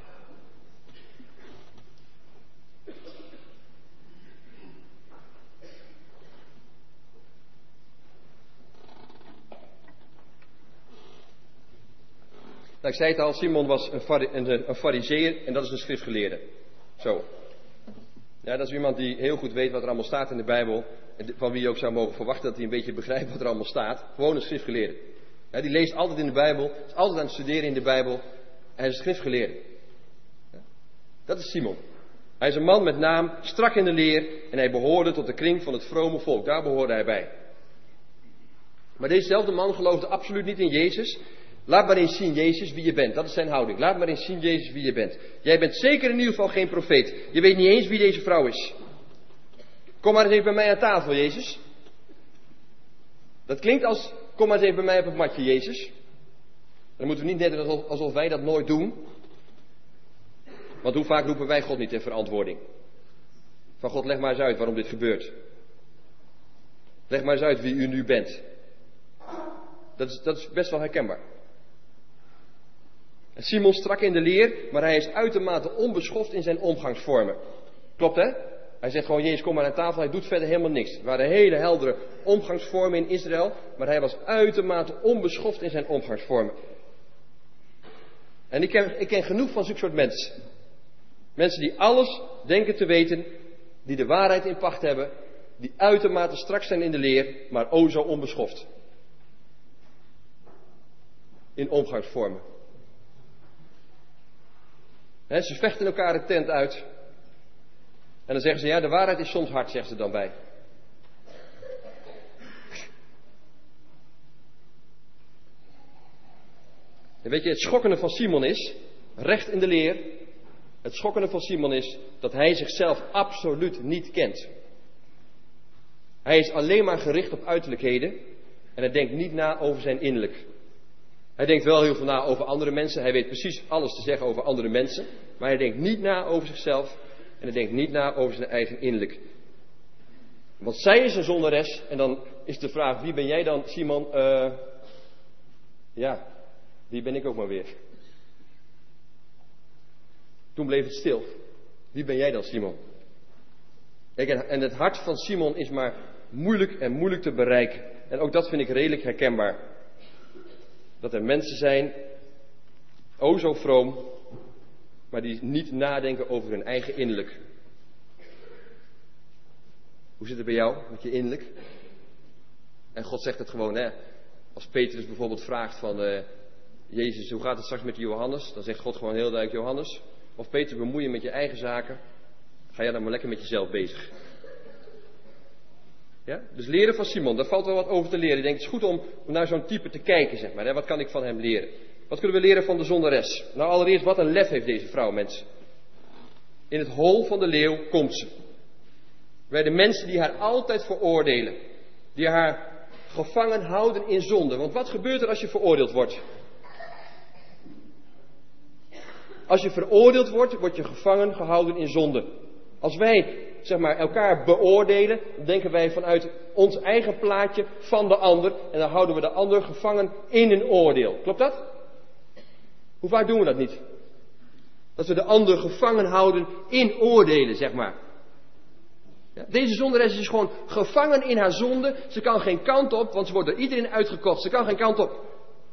Nou, ik zei het al, Simon was een farizeeër en dat is een schriftgeleerde. Zo. Ja, dat is iemand die heel goed weet wat er allemaal staat in de Bijbel. En van wie je ook zou mogen verwachten dat hij een beetje begrijpt wat er allemaal staat. Gewoon een schriftgeleerde. Ja, die leest altijd in de Bijbel, is altijd aan het studeren in de Bijbel. Hij is een schriftgeleerde. Ja, dat is Simon. Hij is een man met naam, strak in de leer. En hij behoorde tot de kring van het vrome volk. Daar behoorde hij bij. Maar dezezelfde man geloofde absoluut niet in Jezus. Laat maar eens zien, Jezus, wie je bent. Dat is zijn houding. Laat maar eens zien, Jezus, wie je bent. Jij bent zeker in ieder geval geen profeet. Je weet niet eens wie deze vrouw is. Kom maar eens even bij mij aan tafel, Jezus. Dat klinkt als, kom maar eens even bij mij op het matje, Jezus. Dan moeten we niet net alsof wij dat nooit doen. Want hoe vaak roepen wij God niet in verantwoording? Van God, leg maar eens uit waarom dit gebeurt. Leg maar eens uit wie u nu bent. Dat is best wel herkenbaar. En Simon strak in de leer, maar hij is uitermate onbeschoft in zijn omgangsvormen. Klopt, hè? Hij zegt gewoon, Jezus, kom maar aan tafel. Hij doet verder helemaal niks. Er waren hele heldere omgangsvormen in Israël, maar hij was uitermate onbeschoft in zijn omgangsvormen. En ik ken genoeg van zulke soort mensen. Mensen die alles denken te weten, die de waarheid in pacht hebben, die uitermate strak zijn in de leer, maar o zo onbeschoft. In omgangsvormen. Ze vechten elkaar de tent uit. En dan zeggen ze, ja, de waarheid is soms hard, zegt ze dan bij. En weet je, het schokkende van Simon is, recht in de leer, het schokkende van Simon is dat hij zichzelf absoluut niet kent. Hij is alleen maar gericht op uiterlijkheden en hij denkt niet na over zijn innerlijk. Hij denkt wel heel veel na over andere mensen. Hij weet precies alles te zeggen over andere mensen. Maar hij denkt niet na over zichzelf. En hij denkt niet na over zijn eigen innerlijk. Want zij is een zondares. En dan is de vraag, wie ben jij dan, Simon? Ja, wie ben ik ook maar weer. Toen bleef het stil. Wie ben jij dan, Simon? Kijk, en het hart van Simon is maar moeilijk te bereiken. En ook dat vind ik redelijk herkenbaar. Dat er mensen zijn, o zo vroom, maar die niet nadenken over hun eigen innerlijk. Hoe zit het bij jou met je innerlijk? En God zegt het gewoon, hè. Als Petrus bijvoorbeeld vraagt van, Jezus, hoe gaat het straks met Johannes? Dan zegt God gewoon heel duidelijk, Johannes. Of Petrus, bemoei je met je eigen zaken. Ga jij dan maar lekker met jezelf bezig. Ja? Dus leren van Simon, daar valt wel wat over te leren. Ik denk, het is goed om naar zo'n type te kijken, zeg maar. Hè? Wat kan ik van hem leren? Wat kunnen we leren van de zondares? Nou, allereerst, wat een lef heeft deze vrouw, mensen. In het hol van de leeuw komt ze. Bij de mensen die haar altijd veroordelen. Die haar gevangen houden in zonde. Want wat gebeurt er als je veroordeeld wordt? Als je veroordeeld wordt, word je gevangen gehouden in zonde. Als wij, zeg maar, elkaar beoordelen, dan denken wij vanuit ons eigen plaatje van de ander. En dan houden we de ander gevangen in een oordeel. Klopt dat? Hoe vaak doen we dat niet? Dat we de ander gevangen houden in oordelen, zeg maar. Ja, deze zondares is gewoon gevangen in haar zonde. Ze kan geen kant op, want ze wordt door iedereen uitgekocht. Ze kan geen kant op.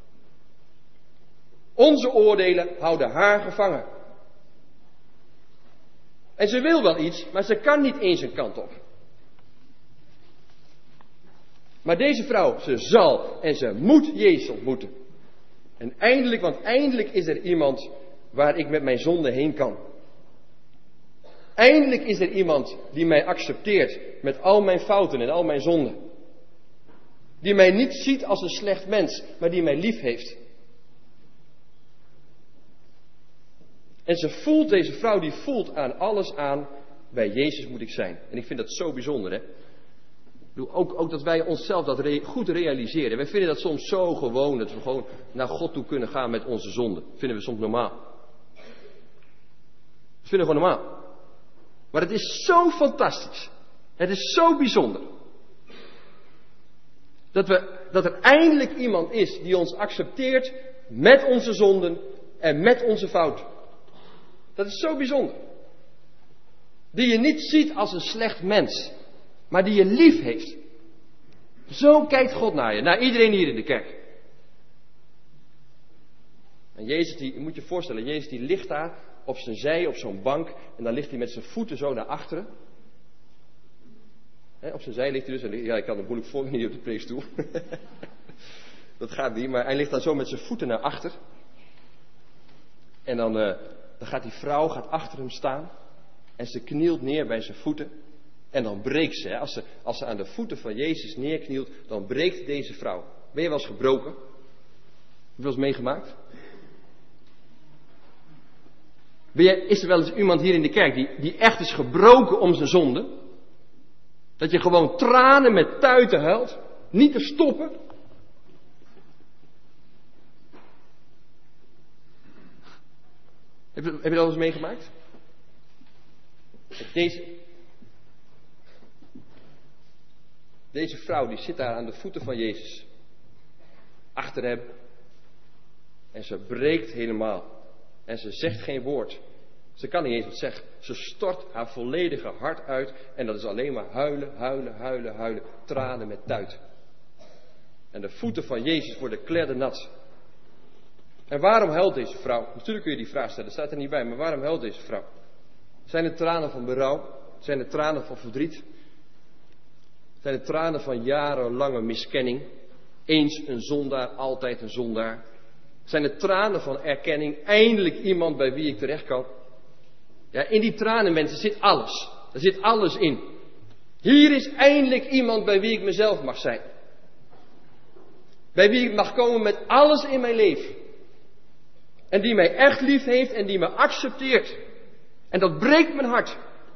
Onze oordelen houden haar gevangen. En ze wil wel iets, maar ze kan niet eens een kant op. Maar deze vrouw, ze zal en ze moet Jezus ontmoeten. En eindelijk, want eindelijk is er iemand waar ik met mijn zonde heen kan. Eindelijk is er iemand die mij accepteert met al mijn fouten en al mijn zonden. Die mij niet ziet als een slecht mens, maar die mij lief heeft. En deze vrouw die voelt aan alles aan, bij Jezus moet ik zijn. En ik vind dat zo bijzonder, hè. Ook dat wij onszelf dat goed realiseren. Wij vinden dat soms zo gewoon, dat we gewoon naar God toe kunnen gaan met onze zonden. Dat vinden we soms normaal. Dat vinden we gewoon normaal. Maar het is zo fantastisch. Het is zo bijzonder. Dat er eindelijk iemand is die ons accepteert met onze zonden en met onze fouten. Dat is zo bijzonder. Die je niet ziet als een slecht mens, maar die je lief heeft. Zo kijkt God naar je, naar iedereen hier in de kerk. En Jezus, je moet je voorstellen, Jezus die ligt daar op zijn zij, op zo'n bank. En dan ligt hij met zijn voeten zo naar achteren. Op zijn zij ligt hij dus. Ja, ik kan het moeilijk volgen hier op de preekstoel. Dat gaat niet, maar hij ligt dan zo met zijn voeten naar achter. En dan gaat die vrouw achter hem staan. En ze knielt neer bij zijn voeten. En dan breekt ze. Als ze aan de voeten van Jezus neerknielt, dan breekt deze vrouw. Ben je wel eens gebroken? Heb je wel eens meegemaakt? Is er wel eens iemand hier in de kerk die echt is gebroken om zijn zonde? Dat je gewoon tranen met tuiten huilt? Niet te stoppen? Heb je dat wel eens meegemaakt? Deze vrouw die zit daar aan de voeten van Jezus. Achter hem. En ze breekt helemaal. En ze zegt geen woord. Ze kan niet eens wat zeggen. Ze stort haar volledige hart uit. En dat is alleen maar huilen, huilen, huilen, huilen. Tranen met tuit. En de voeten van Jezus worden kleddernat. En waarom huilt deze vrouw? Natuurlijk kun je die vraag stellen, dat staat er niet bij. Maar waarom huilt deze vrouw? Zijn het tranen van berouw? Zijn het tranen van verdriet? Zijn het tranen van jarenlange miskenning? Eens een zondaar, altijd een zondaar. Zijn het tranen van erkenning? Eindelijk iemand bij wie ik terecht kan. Ja, in die tranen, mensen, zit alles. Er zit alles in. Hier is eindelijk iemand bij wie ik mezelf mag zijn. Bij wie ik mag komen met alles in mijn leven. En die mij echt lief heeft en die me accepteert. En dat breekt mijn hart.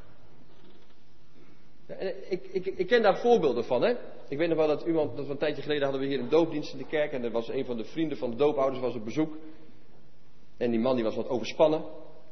Ik ken daar voorbeelden van, hè. Ik weet nog wel dat een tijdje geleden hadden we hier een doopdienst in de kerk. En er was een van de vrienden van de doopouders was op bezoek. En die man die was wat overspannen.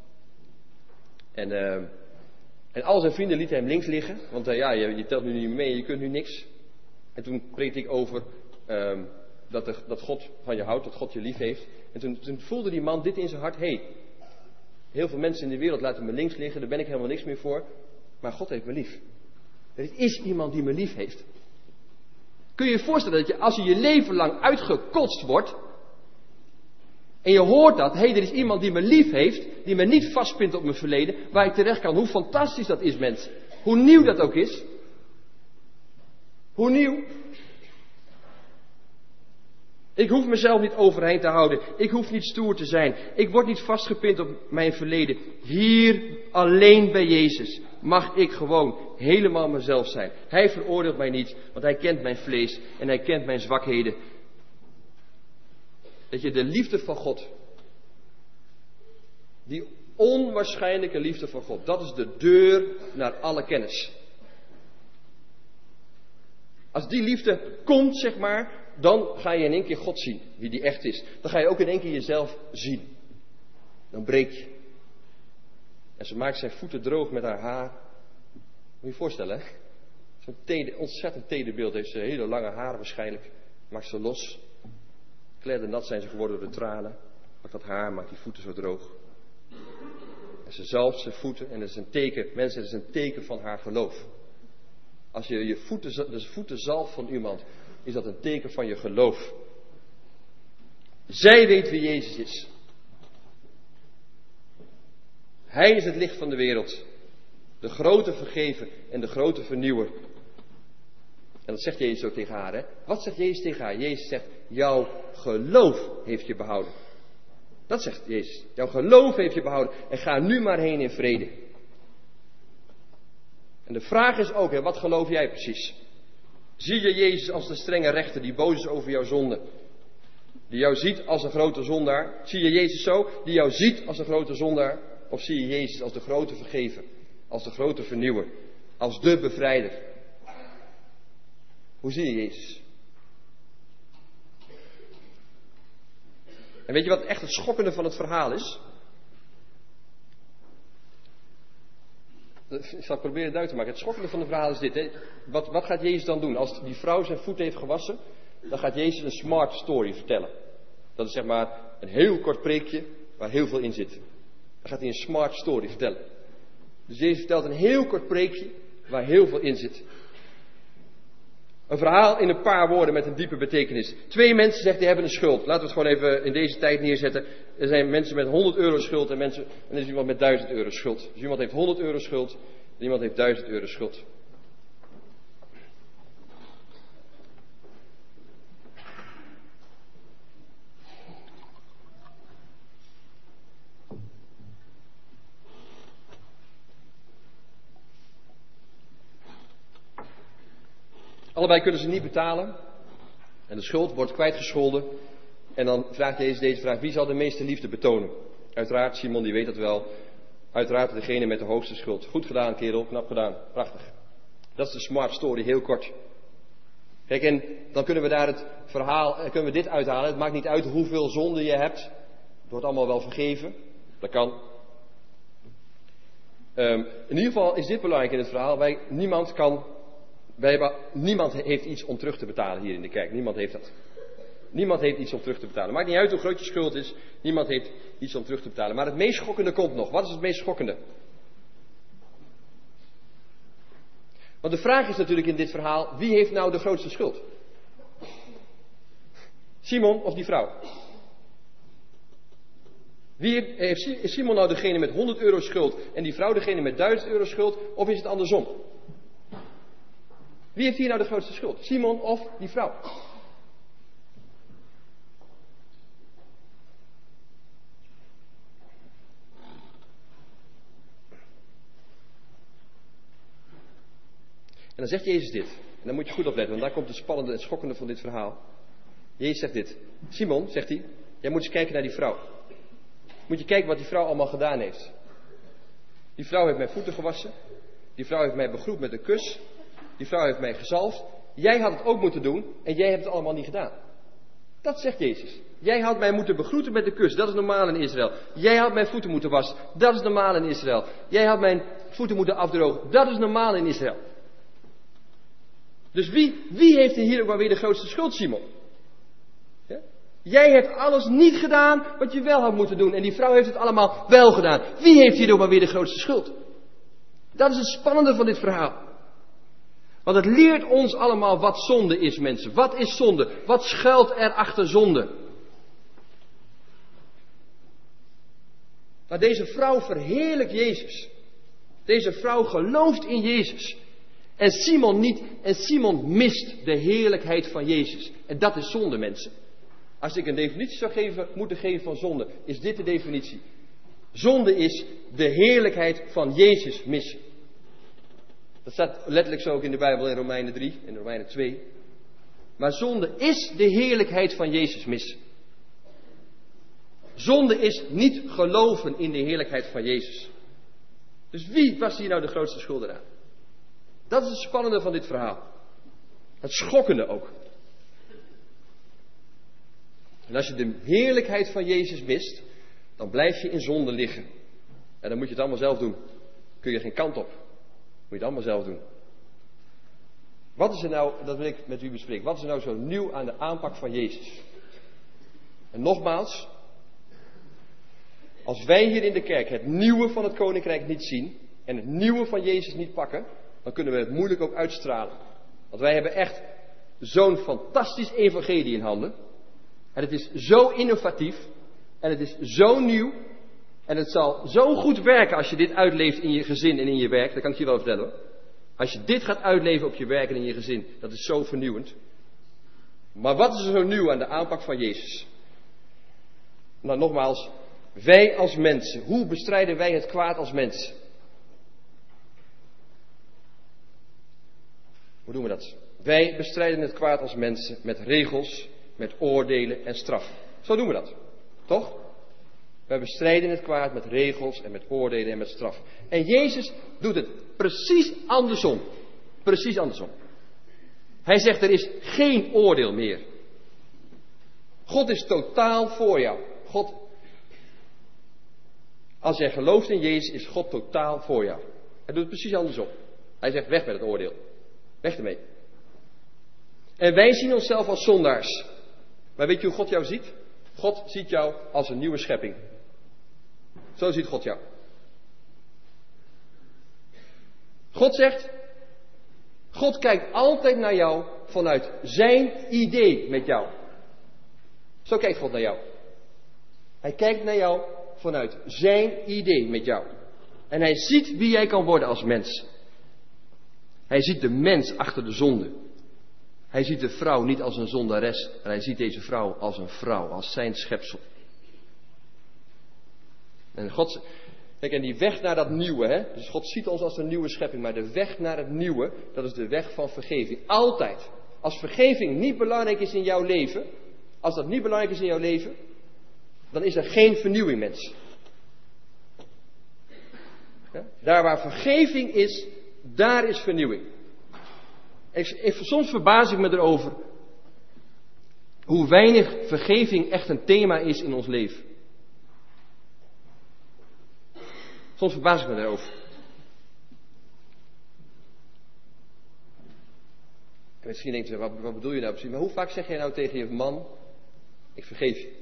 En al zijn vrienden lieten hem links liggen. Want je telt nu niet meer mee, je kunt nu niks. En toen preekte ik over dat God van je houdt, dat God je lief heeft. En toen voelde die man dit in zijn hart. Heel veel mensen in de wereld laten me links liggen, daar ben ik helemaal niks meer voor. Maar God heeft me lief. Er is iemand die me lief heeft. Kun je je voorstellen dat als je je leven lang uitgekotst wordt. En je hoort dat, er is iemand die me lief heeft. Die me niet vastpint op mijn verleden. Waar ik terecht kan. Hoe fantastisch dat is, mensen. Hoe nieuw dat ook is. Hoe nieuw. Ik hoef mezelf niet overeind te houden. Ik hoef niet stoer te zijn. Ik word niet vastgepind op mijn verleden. Hier, alleen bij Jezus, mag ik gewoon helemaal mezelf zijn. Hij veroordeelt mij niet, want hij kent mijn vlees en hij kent mijn zwakheden. Dat je de liefde van God, die onwaarschijnlijke liefde van God, dat is de deur naar alle kennis. Als die liefde komt, zeg maar, dan ga je in één keer God zien, wie die echt is. Dan ga je ook in één keer jezelf zien. Dan breek je. En ze maakt zijn voeten droog met haar haar. Moet je je voorstellen, hè? Zo'n ontzettend tederbeeld heeft ze, hele lange haren waarschijnlijk. Maakt ze los. Kleddernat zijn ze geworden door de tranen. Maakt dat haar, maakt die voeten zo droog. En ze zalft zijn voeten en dat is een teken, mensen, dat is een teken van haar geloof. Als je de voeten zalft van iemand, is dat een teken van je geloof. Zij weet wie Jezus is. Hij is het licht van de wereld. De grote vergever en de grote vernieuwer. En dat zegt Jezus ook tegen haar, hè? Wat zegt Jezus tegen haar? Jezus zegt, jouw geloof heeft je behouden. Dat zegt Jezus. Jouw geloof heeft je behouden. En ga nu maar heen in vrede. En de vraag is ook, hè, wat geloof jij precies? Zie je Jezus als de strenge rechter die boos is over jouw zonde? Die jou ziet als een grote zondaar? Zie je Jezus zo? Die jou ziet als een grote zondaar? Of zie je Jezus als de grote vergever? Als de grote vernieuwer? Als de bevrijder? Hoe zie je Jezus? En weet je wat echt het schokkende van het verhaal is? Ik zal het proberen duidelijk te maken. Het schokkende van het verhaal is dit. Hè? Wat gaat Jezus dan doen? Als die vrouw zijn voeten heeft gewassen, dan gaat Jezus een smart story vertellen. Dat is zeg maar een heel kort preekje waar heel veel in zit. Dan gaat hij een smart story vertellen. Dus Jezus vertelt een heel kort preekje waar heel veel in zit. Een verhaal in een paar woorden met een diepe betekenis. 2 mensen zegt die hebben een schuld. Laten we het gewoon even in deze tijd neerzetten. Er zijn mensen met 100 euro schuld en er is iemand met 1000 euro schuld. Dus iemand heeft 100 euro schuld en iemand heeft 1000 euro schuld. Allebei kunnen ze niet betalen. En de schuld wordt kwijtgescholden. En dan vraagt Jezus deze vraag: wie zal de meeste liefde betonen? Uiteraard, Simon die weet dat wel. Uiteraard degene met de hoogste schuld. Goed gedaan, kerel. Knap gedaan. Prachtig. Dat is de smart story, heel kort. Kijk, en dan kunnen we daar het verhaal, kunnen we dit uithalen. Het maakt niet uit hoeveel zonde je hebt. Het wordt allemaal wel vergeven. Dat kan. In ieder geval is dit belangrijk in het verhaal. Niemand heeft iets om terug te betalen hier in de kerk. Niemand heeft dat. Niemand heeft iets om terug te betalen. Maakt niet uit hoe groot je schuld is. Niemand heeft iets om terug te betalen. Maar het meest schokkende komt nog. Wat is het meest schokkende? Want de vraag is natuurlijk in dit verhaal: wie heeft nou de grootste schuld? Simon of die vrouw? Is Simon nou degene met 100 euro schuld en die vrouw degene met 1000 euro schuld? Of is het andersom? Wie heeft hier nou de grootste schuld? Simon of die vrouw? En dan zegt Jezus dit. En dan moet je goed opletten, want daar komt het spannende en schokkende van dit verhaal. Jezus zegt dit. Simon, zegt hij, jij moet eens kijken naar die vrouw. Moet je kijken wat die vrouw allemaal gedaan heeft. Die vrouw heeft mijn voeten gewassen. Die vrouw heeft mij begroet met een kus. Die vrouw heeft mij gezalfd. Jij had het ook moeten doen en jij hebt het allemaal niet gedaan. Dat zegt Jezus. Jij had mij moeten begroeten met een kus. Dat is normaal in Israël. Jij had mijn voeten moeten wassen. Dat is normaal in Israël. Jij had mijn voeten moeten afdrogen. Dat is normaal in Israël. Dus wie heeft hier ook maar weer de grootste schuld, Simon? Ja? Jij hebt alles niet gedaan wat je wel had moeten doen. En die vrouw heeft het allemaal wel gedaan. Wie heeft hier ook maar weer de grootste schuld? Dat is het spannende van dit verhaal. Want het leert ons allemaal wat zonde is, mensen. Wat is zonde? Wat schuilt er achter zonde? Maar deze vrouw verheerlijkt Jezus. Deze vrouw gelooft in Jezus. En Simon niet. En Simon mist de heerlijkheid van Jezus. En dat is zonde, mensen. Als ik een definitie zou moeten geven van zonde, is dit de definitie. Zonde is de heerlijkheid van Jezus missen. Dat staat letterlijk zo ook in de Bijbel in Romeinen 3 en Romeinen 2. Maar zonde is de heerlijkheid van Jezus missen. Zonde is niet geloven in de heerlijkheid van Jezus. Dus wie was hier nou de grootste schuldenaar? Dat is het spannende van dit verhaal. Het schokkende ook. En als je de heerlijkheid van Jezus mist, dan blijf je in zonde liggen. En dan moet je het allemaal zelf doen. Kun je geen kant op. Moet je het allemaal zelf doen. Wat is er nou, dat wil ik met u bespreken, wat is er nou zo nieuw aan de aanpak van Jezus? En nogmaals, als wij hier in de kerk het nieuwe van het koninkrijk niet zien en het nieuwe van Jezus niet pakken, dan kunnen we het moeilijk ook uitstralen. Want wij hebben echt zo'n fantastisch evangelie in handen. En het is zo innovatief. En het is zo nieuw. En het zal zo goed werken als je dit uitleeft in je gezin en in je werk. Dat kan ik je wel vertellen hoor. Als je dit gaat uitleven op je werk en in je gezin. Dat is zo vernieuwend. Maar wat is er zo nieuw aan de aanpak van Jezus? Nou nogmaals. Wij als mensen. Hoe bestrijden wij het kwaad als mensen? Hoe doen we dat? Wij bestrijden het kwaad als mensen met regels, met oordelen en straf. Zo doen we dat. Toch? Wij bestrijden het kwaad met regels en met oordelen en met straf. En Jezus doet het precies andersom. Precies andersom. Hij zegt er is geen oordeel meer. God is totaal voor jou. Als jij gelooft in Jezus is God totaal voor jou. Hij doet het precies andersom. Hij zegt weg met het oordeel. Weg ermee. En wij zien onszelf als zondaars. Maar weet je hoe God jou ziet? God ziet jou als een nieuwe schepping. Zo ziet God jou. God zegt, God kijkt altijd naar jou vanuit zijn idee met jou. Zo kijkt God naar jou. Hij kijkt naar jou vanuit zijn idee met jou. En hij ziet wie jij kan worden als mens. Hij ziet de mens achter de zonde. Hij ziet de vrouw niet als een zondares. En hij ziet deze vrouw, als zijn schepsel. En God, kijk, en die weg naar dat nieuwe, hè? Dus God ziet ons als een nieuwe schepping. Maar de weg naar het nieuwe, dat is de weg van vergeving. Altijd. Als vergeving niet belangrijk is in jouw leven, als dat niet belangrijk is in jouw leven, dan is er geen vernieuwing, mens. Ja? Daar waar vergeving is, daar is vernieuwing. Soms verbaas ik me erover hoe weinig vergeving echt een thema is in ons leven. Soms verbaas ik me daarover. En misschien denkt u, wat bedoel je nou precies? Maar hoe vaak zeg jij nou tegen je man, ik vergeef je?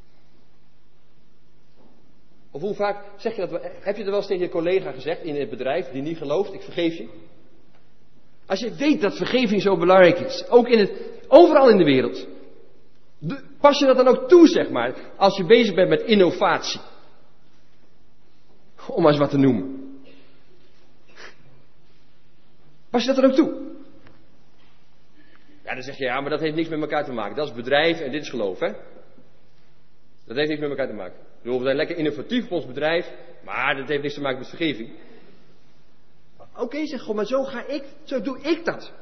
Of hoe vaak zeg je dat? Heb je er wel eens tegen je collega gezegd in het bedrijf die niet gelooft, ik vergeef je? Als je weet dat vergeving zo belangrijk is, ook overal in de wereld. Pas je dat dan ook toe, zeg maar, als je bezig bent met innovatie. Om maar eens wat te noemen. Pas je dat dan ook toe? Ja, dan zeg je, ja, maar dat heeft niks met elkaar te maken. Dat is bedrijf en dit is geloof, hè? Dat heeft niks met elkaar te maken. Ik bedoel, we zijn lekker innovatief op ons bedrijf, maar dat heeft niks te maken met vergeving. Oké, zeg God, maar zo doe ik dat.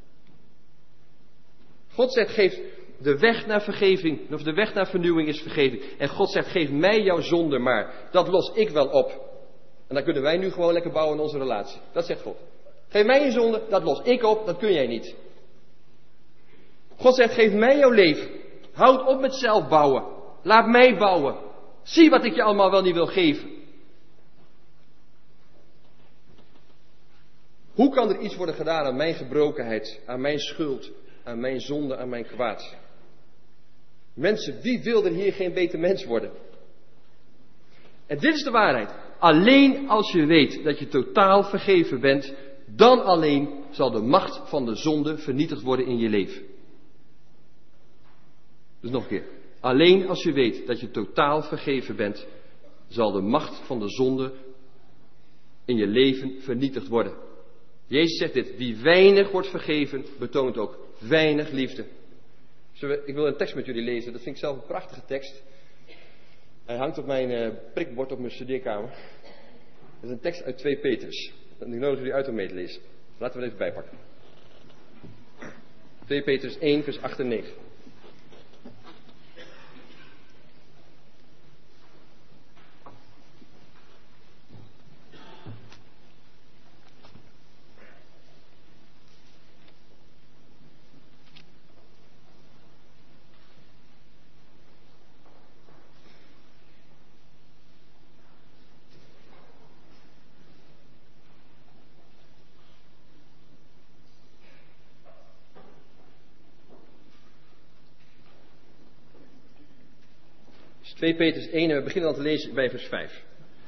God zegt, geef de weg naar vergeving, of de weg naar vernieuwing is vergeving. En God zegt, geef mij jouw zonde maar, dat los ik wel op. En dan kunnen wij nu gewoon lekker bouwen in onze relatie. Dat zegt God. Geef mij je zonde, dat los ik op, dat kun jij niet. God zegt, geef mij jouw leven. Houd op met zelf bouwen. Laat mij bouwen. Zie wat ik je allemaal wel niet wil geven. Hoe kan er iets worden gedaan aan mijn gebrokenheid, aan mijn schuld, aan mijn zonde, aan mijn kwaad? Mensen, wie wil er hier geen beter mens worden? En dit is de waarheid. Alleen als je weet dat je totaal vergeven bent, dan alleen zal de macht van de zonde vernietigd worden in je leven. Dus nog een keer. Alleen als je weet dat je totaal vergeven bent, zal de macht van de zonde in je leven vernietigd worden. Jezus zegt dit, wie weinig wordt vergeven, betoont ook weinig liefde. Ik wil een tekst met jullie lezen, dat vind ik zelf een prachtige tekst. Hij hangt op mijn prikbord op mijn studeerkamer. Dat is een tekst uit 2 Petrus. Ik nodig jullie uit om mee te lezen. Laten we het even bijpakken. 2 Petrus 1 vers 8 en 9. Dus 2 Petrus 1 en we beginnen al te lezen bij vers 5.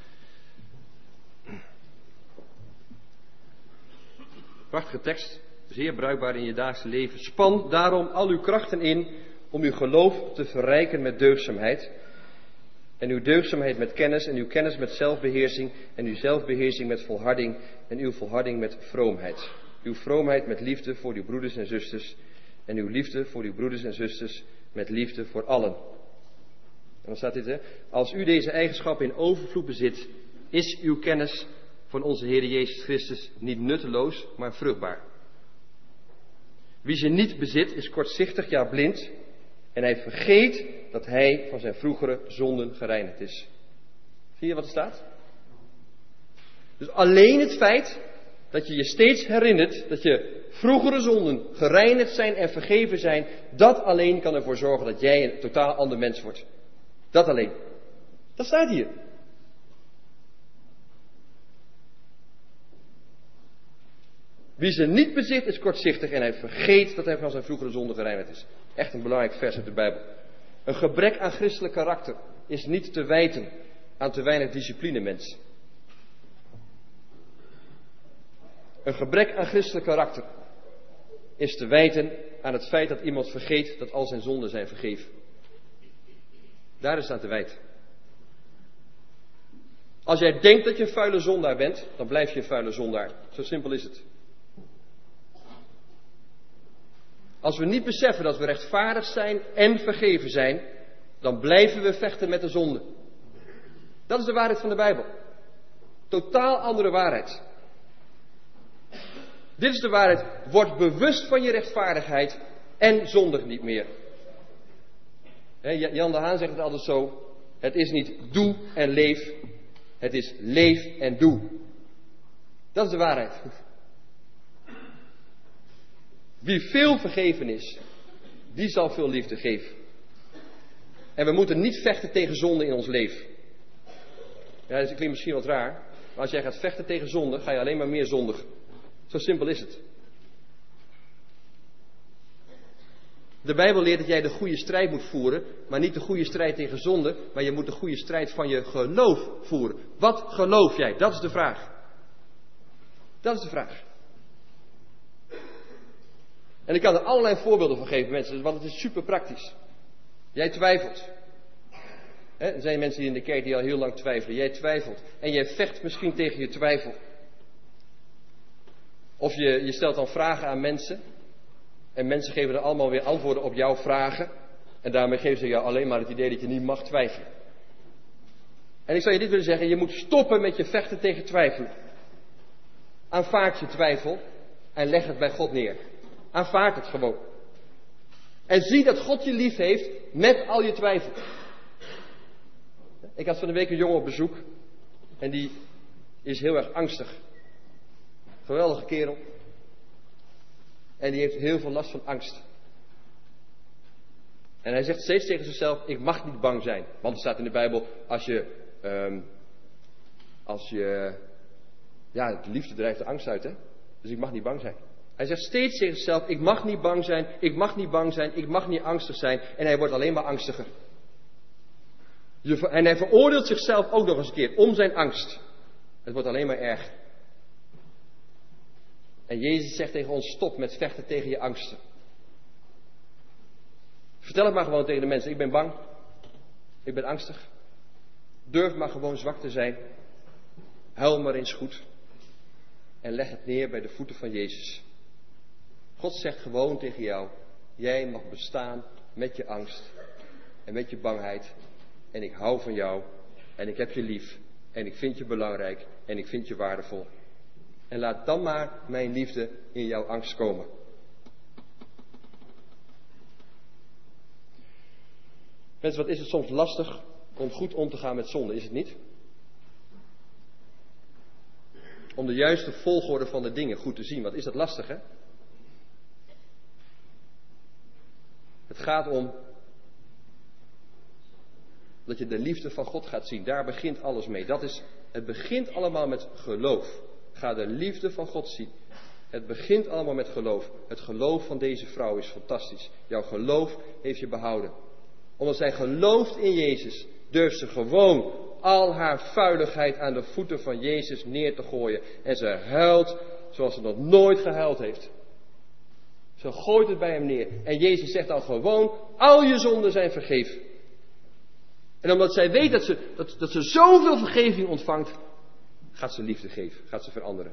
Prachtige tekst, zeer bruikbaar in je dagelijkse leven. Span daarom al uw krachten in om uw geloof te verrijken met deugdzaamheid. En uw deugdzaamheid met kennis en uw kennis met zelfbeheersing en uw zelfbeheersing met volharding en uw volharding met vroomheid. Uw vroomheid met liefde voor uw broeders en zusters en uw liefde voor uw broeders en zusters met liefde voor allen. En dan staat dit, hè. Als u deze eigenschappen in overvloed bezit, is uw kennis van onze Heer Jezus Christus niet nutteloos, maar vruchtbaar. Wie ze niet bezit, is kortzichtig, ja blind, en hij vergeet dat hij van zijn vroegere zonden gereinigd is. Zie je wat er staat? Dus alleen het feit dat je je steeds herinnert dat je vroegere zonden gereinigd zijn en vergeven zijn, dat alleen kan ervoor zorgen dat jij een totaal ander mens wordt. Dat alleen. Dat staat hier. Wie ze niet bezit is kortzichtig en hij vergeet dat hij van zijn vroegere zonde gereinigd is. Echt een belangrijk vers uit de Bijbel. Een gebrek aan christelijk karakter is niet te wijten aan te weinig discipline, mens. Een gebrek aan christelijk karakter is te wijten aan het feit dat iemand vergeet dat al zijn zonden zijn vergeven. Daar is het aan te wijten. Als jij denkt dat je een vuile zondaar bent, dan blijf je een vuile zondaar. Zo simpel is het. Als we niet beseffen dat we rechtvaardig zijn en vergeven zijn, dan blijven we vechten met de zonde. Dat is de waarheid van de Bijbel. Totaal andere waarheid. Dit is de waarheid. Word bewust van je rechtvaardigheid en zondig niet meer. Jan de Haan zegt het altijd zo. Het is niet doe en leef. Het is leef en doe. Dat is de waarheid. Wie veel vergeven is, die zal veel liefde geven. En we moeten niet vechten tegen zonde in ons leven. Ja, dat klinkt misschien wat raar. Maar als jij gaat vechten tegen zonde, ga je alleen maar meer zondigen. Zo simpel is het. De Bijbel leert dat jij de goede strijd moet voeren, maar niet de goede strijd tegen zonde, maar je moet de goede strijd van je geloof voeren. Wat geloof jij? Dat is de vraag. Dat is de vraag. En ik kan er allerlei voorbeelden van geven, mensen, want het is super praktisch. Jij twijfelt. Er zijn mensen die in de kerk die al heel lang twijfelen. Jij twijfelt. En jij vecht misschien tegen je twijfel. Of je stelt dan vragen aan mensen. En mensen geven dan allemaal weer antwoorden op jouw vragen. En daarmee geven ze jou alleen maar het idee dat je niet mag twijfelen. En ik zou je dit willen zeggen. Je moet stoppen met je vechten tegen twijfelen. Aanvaard je twijfel. En leg het bij God neer. Aanvaard het gewoon. En zie dat God je lief heeft met al je twijfel. Ik had van de week een jongen op bezoek. En die is heel erg angstig. Geweldige kerel. En die heeft heel veel last van angst. En hij zegt steeds tegen zichzelf, ik mag niet bang zijn. Want er staat in de Bijbel, de liefde drijft de angst uit, hè. Dus ik mag niet bang zijn. Hij zegt steeds tegen zichzelf, ik mag niet bang zijn, ik mag niet bang zijn, ik mag niet angstig zijn. En hij wordt alleen maar angstiger. En hij veroordeelt zichzelf ook nog eens een keer om zijn angst. Het wordt alleen maar erger. En Jezus zegt tegen ons, stop met vechten tegen je angsten. Vertel het maar gewoon tegen de mensen, ik ben bang. Ik ben angstig. Durf maar gewoon zwak te zijn. Huil maar eens goed. En leg het neer bij de voeten van Jezus. God zegt gewoon tegen jou, jij mag bestaan met je angst en met je bangheid. En ik hou van jou en ik heb je lief en ik vind je belangrijk en ik vind je waardevol. En laat dan maar mijn liefde in jouw angst komen. Mensen, wat is het soms lastig om goed om te gaan met zonde, is het niet? Om de juiste volgorde van de dingen goed te zien, wat is dat lastig, hè? Het gaat om dat je de liefde van God gaat zien. Daar begint alles mee. Het begint allemaal met geloof. Ga de liefde van God zien. Het begint allemaal met geloof. Het geloof van deze vrouw is fantastisch. Jouw geloof heeft je behouden. Omdat zij gelooft in Jezus, durft ze gewoon al haar vuiligheid aan de voeten van Jezus neer te gooien. En ze huilt zoals ze nog nooit gehuild heeft. Ze gooit het bij hem neer. En Jezus zegt dan gewoon, al je zonden zijn vergeven. En omdat zij weet dat ze zoveel vergeving ontvangt, gaat ze liefde geven, gaat ze veranderen.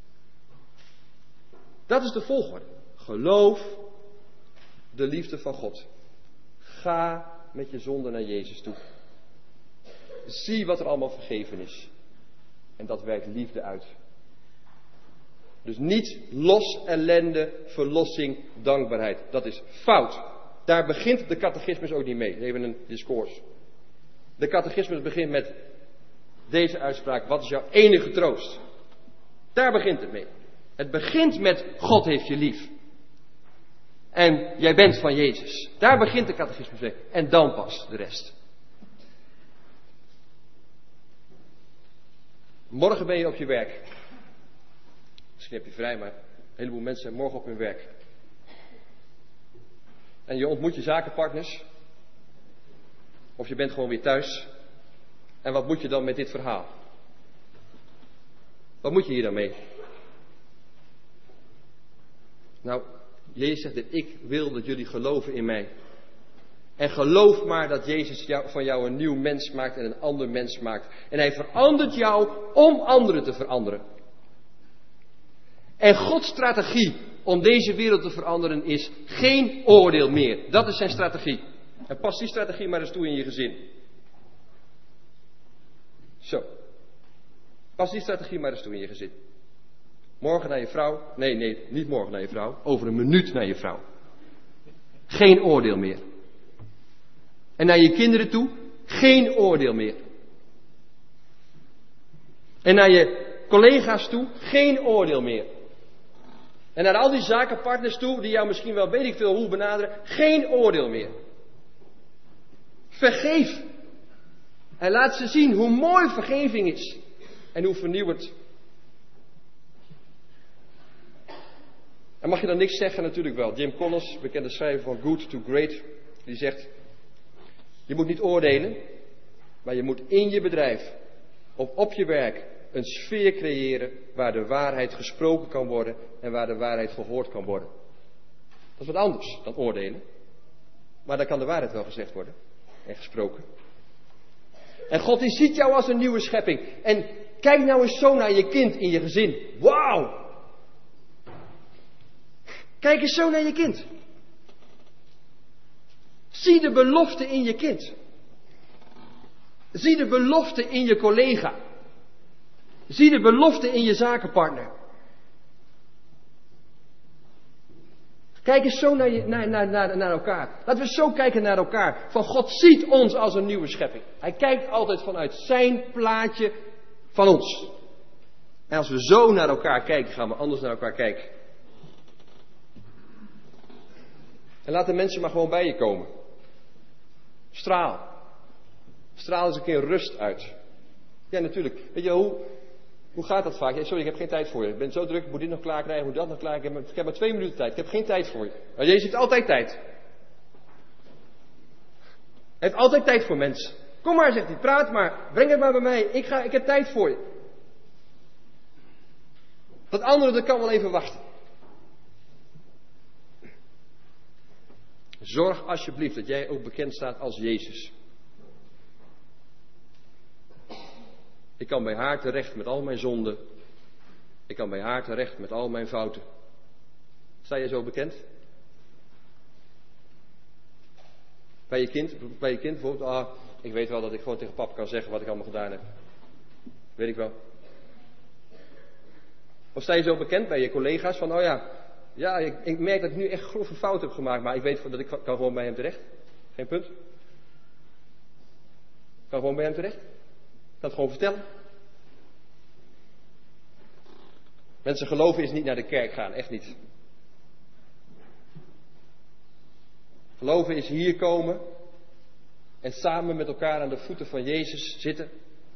Dat is de volgorde. Geloof de liefde van God. Ga met je zonde naar Jezus toe. Zie wat er allemaal vergeven is. En dat werkt liefde uit. Dus niet los, ellende, verlossing, dankbaarheid. Dat is fout. Daar begint de catechismus ook niet mee. Even een discours. De catechismus begint met deze uitspraak. Wat is jouw enige troost? Daar begint het mee. Het begint met God heeft je lief. En jij bent van Jezus. Daar begint de catechismus mee. En dan pas de rest. Morgen ben je op je werk. Misschien heb je vrij, maar een heleboel mensen zijn morgen op hun werk. En je ontmoet je zakenpartners. Of je bent gewoon weer thuis. En wat moet je dan met dit verhaal? Wat moet je hier dan mee? Nou, Jezus zegt dit, ik wil dat jullie geloven in mij. En geloof maar dat Jezus van jou een nieuw mens maakt en een ander mens maakt. En hij verandert jou om anderen te veranderen. En Gods strategie om deze wereld te veranderen is geen oordeel meer. Dat is zijn strategie. En pas die strategie maar eens toe in je gezin. Zo. Pas die strategie maar eens toe in je gezin. Morgen naar je vrouw. Nee, niet morgen naar je vrouw. Over een minuut naar je vrouw. Geen oordeel meer. En naar je kinderen toe. Geen oordeel meer. En naar je collega's toe. Geen oordeel meer. En naar al die zakenpartners toe. Die jou misschien wel weet ik veel hoe benaderen. Geen oordeel meer. Vergeef. En laat ze zien hoe mooi vergeving is. En hoe vernieuwend. En mag je dan niks zeggen? Natuurlijk wel. Jim Collins, bekende schrijver van Good to Great, die zegt: je moet niet oordelen, maar je moet in je bedrijf of op je werk een sfeer creëren waar de waarheid gesproken kan worden en waar de waarheid gehoord kan worden. Dat is wat anders dan oordelen. Maar dan kan de waarheid wel gezegd worden en gesproken. En God die ziet jou als een nieuwe schepping. En kijk nou eens zo naar je kind in je gezin. Wauw! Kijk eens zo naar je kind. Zie de belofte in je kind. Zie de belofte in je collega. Zie de belofte in je zakenpartner. Kijk eens zo naar elkaar. Laten we zo kijken naar elkaar. Van God ziet ons als een nieuwe schepping. Hij kijkt altijd vanuit zijn plaatje van ons. En als we zo naar elkaar kijken, gaan we anders naar elkaar kijken. En laat de mensen maar gewoon bij je komen. Straal. Straal eens een keer rust uit. Ja, natuurlijk. Weet je, hoe gaat dat vaak? Sorry, ik heb geen tijd voor je. Ik ben zo druk, ik moet dit nog klaar krijgen, ik moet dat nog klaar krijgen. Ik heb maar 2 minuten tijd. Ik heb geen tijd voor je. Maar Jezus heeft altijd tijd. Hij heeft altijd tijd voor mensen. Kom maar, zegt hij. Praat maar. Breng het maar bij mij. Ik heb tijd voor je. Dat andere, dat kan wel even wachten. Zorg alsjeblieft dat jij ook bekend staat als Jezus. Ik kan bij haar terecht met al mijn zonden. Ik kan bij haar terecht met al mijn fouten. Sta je zo bekend? Bij je kind bijvoorbeeld. Ik weet wel dat ik gewoon tegen papa kan zeggen wat ik allemaal gedaan heb. Weet ik wel. Of sta je zo bekend bij je collega's van, ja, ik merk dat ik nu echt grove fouten heb gemaakt, maar ik weet dat ik kan gewoon bij hem terecht. Geen punt. Kan gewoon bij hem terecht. Ik kan het gewoon vertellen. Mensen, geloven is niet naar de kerk gaan, echt niet. Geloven is hier komen en samen met elkaar aan de voeten van Jezus zitten.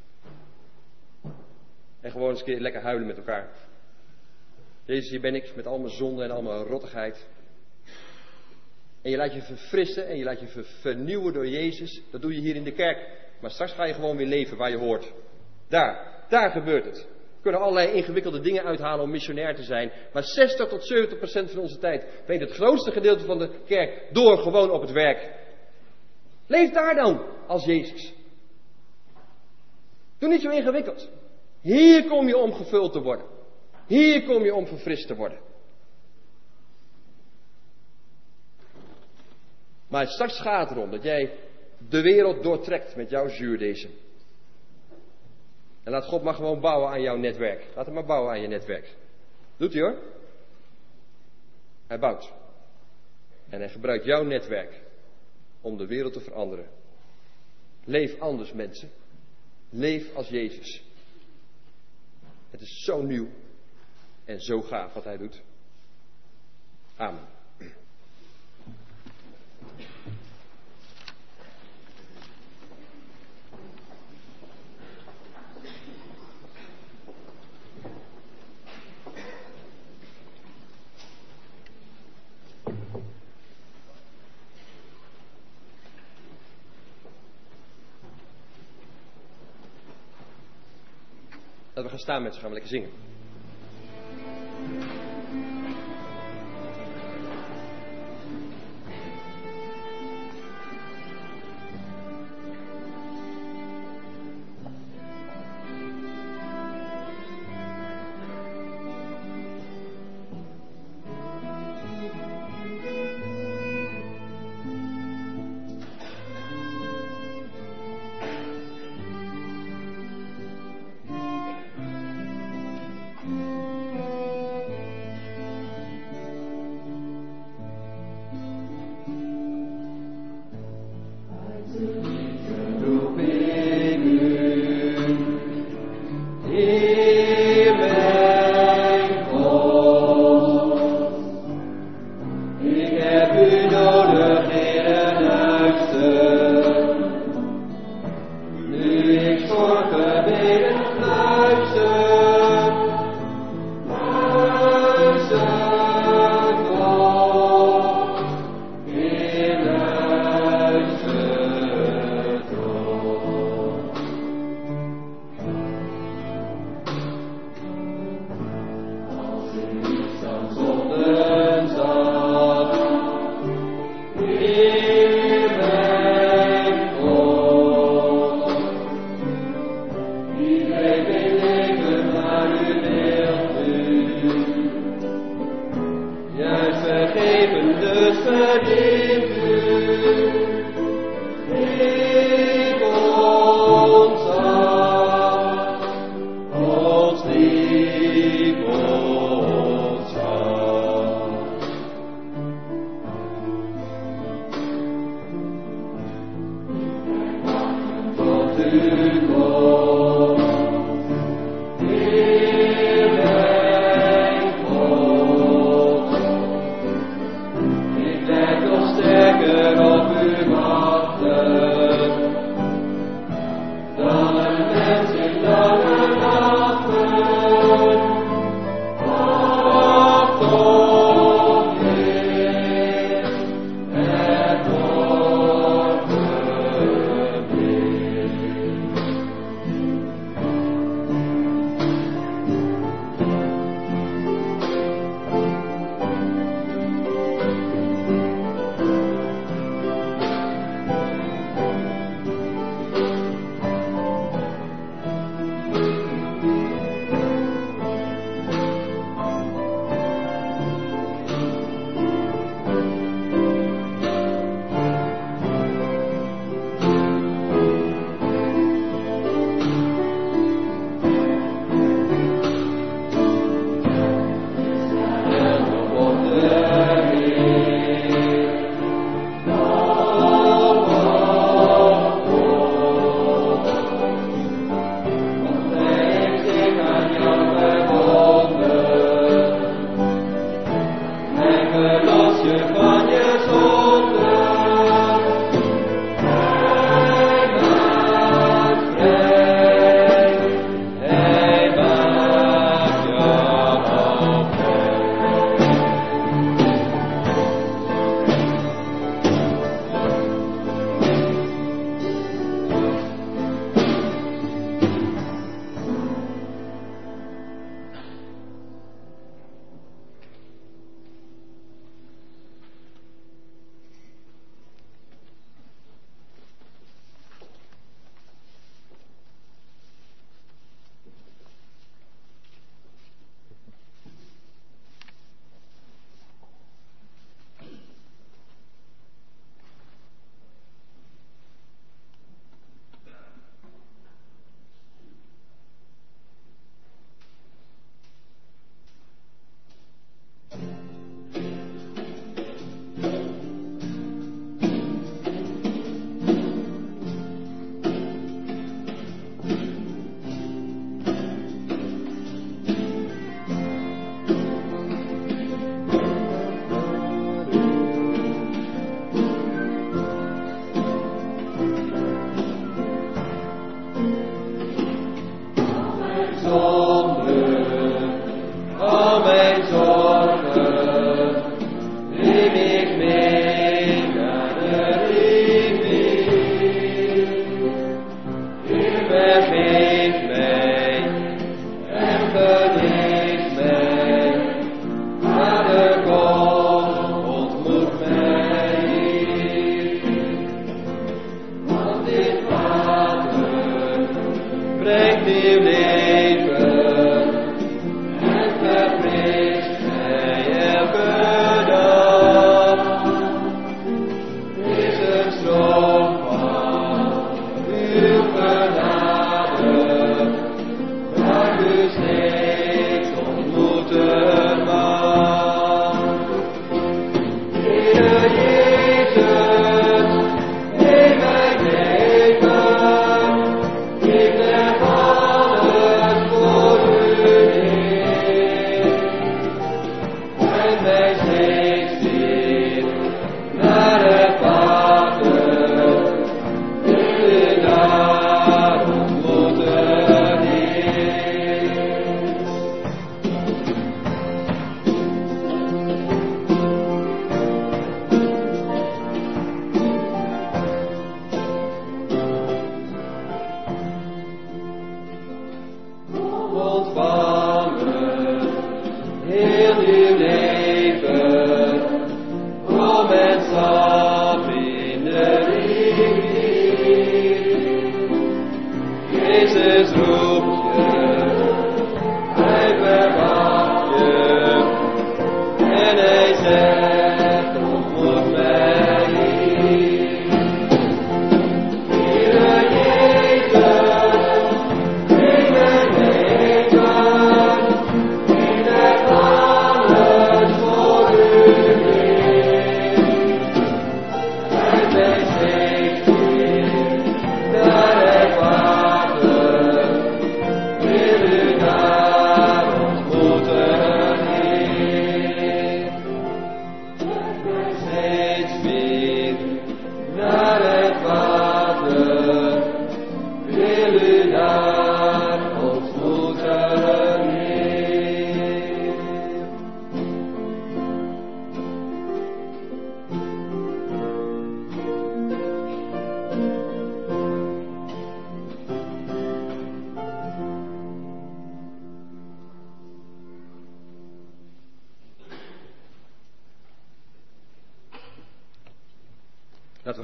En gewoon eens een keer lekker huilen met elkaar. Jezus, hier ben ik met al mijn zonden en al mijn rottigheid. En je laat je verfrissen en je laat je vernieuwen door Jezus. Dat doe je hier in de kerk. Maar straks ga je gewoon weer leven waar je hoort. Daar gebeurt het. We kunnen allerlei ingewikkelde dingen uithalen om missionair te zijn. Maar 60 tot 70% van onze tijd brengt het grootste gedeelte van de kerk door gewoon op het werk. Leef daar dan als Jezus. Doe niet zo ingewikkeld. Hier kom je om gevuld te worden. Hier kom je om verfrist te worden. Maar straks gaat het erom dat jij de wereld doortrekt met jouw zuurdezen. En laat God maar gewoon bouwen aan jouw netwerk. Laat hem maar bouwen aan je netwerk. Doet hij hoor. Hij bouwt. En hij gebruikt jouw netwerk om de wereld te veranderen. Leef anders, mensen. Leef als Jezus. Het is zo nieuw en zo gaaf wat hij doet. Amen. Dat we gaan staan met z'n, gaan we lekker zingen.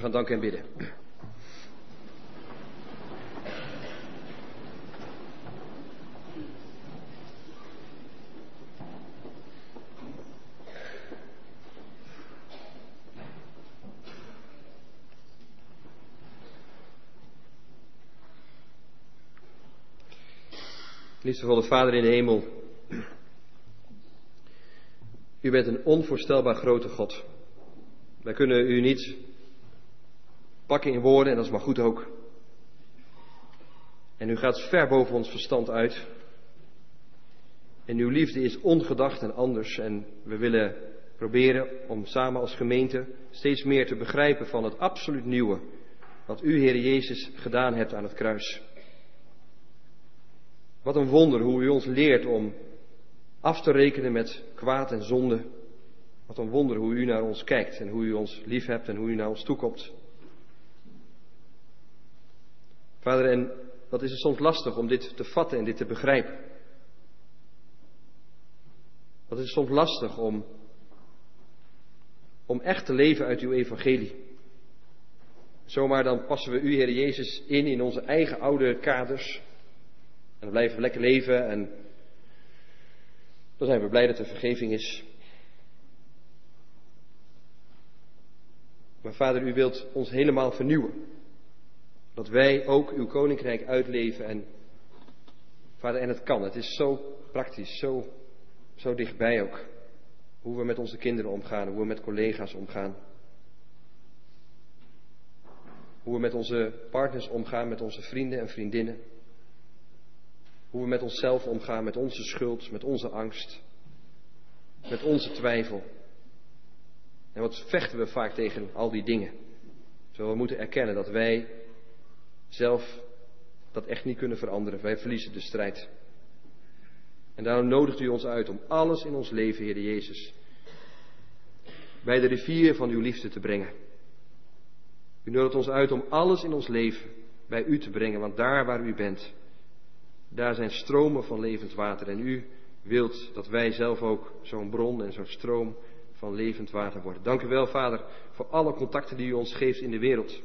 gaan danken en bidden. Liefdevolle Vader in de hemel, u bent een onvoorstelbaar grote God. Wij kunnen u niet pakken in woorden en dat is maar goed ook. En u gaat ver boven ons verstand uit. En uw liefde is ongedacht en anders en we willen proberen om samen als gemeente steeds meer te begrijpen van het absoluut nieuwe wat u, Heer Jezus, gedaan hebt aan het kruis. Wat een wonder hoe u ons leert om af te rekenen met kwaad en zonde. Wat een wonder hoe u naar ons kijkt en hoe u ons lief hebt en hoe u naar ons toekomt. Vader, en wat is het soms lastig om dit te vatten en dit te begrijpen. Wat is het soms lastig om echt te leven uit uw evangelie. Zomaar dan passen we u, Heer Jezus, in onze eigen oude kaders. En dan blijven we lekker leven en dan zijn we blij dat er vergeving is. Maar Vader, u wilt ons helemaal vernieuwen. Dat wij ook uw koninkrijk uitleven. En Vader, en het kan. Het is zo praktisch, zo dichtbij ook. Hoe we met onze kinderen omgaan, hoe we met collega's omgaan. Hoe we met onze partners omgaan, met onze vrienden en vriendinnen. Hoe we met onszelf omgaan, met onze schuld, met onze angst, met onze twijfel. En wat vechten we vaak tegen al die dingen. Terwijl we moeten erkennen dat wij zelf dat echt niet kunnen veranderen. Wij verliezen de strijd. En daarom nodigt u ons uit om alles in ons leven, Heer Jezus, bij de rivier van uw liefde te brengen. U nodigt ons uit om alles in ons leven bij u te brengen, want daar waar u bent, daar zijn stromen van levend water. En u wilt dat wij zelf ook zo'n bron en zo'n stroom van levend water worden. Dank u wel, Vader, voor alle contacten die u ons geeft in de wereld.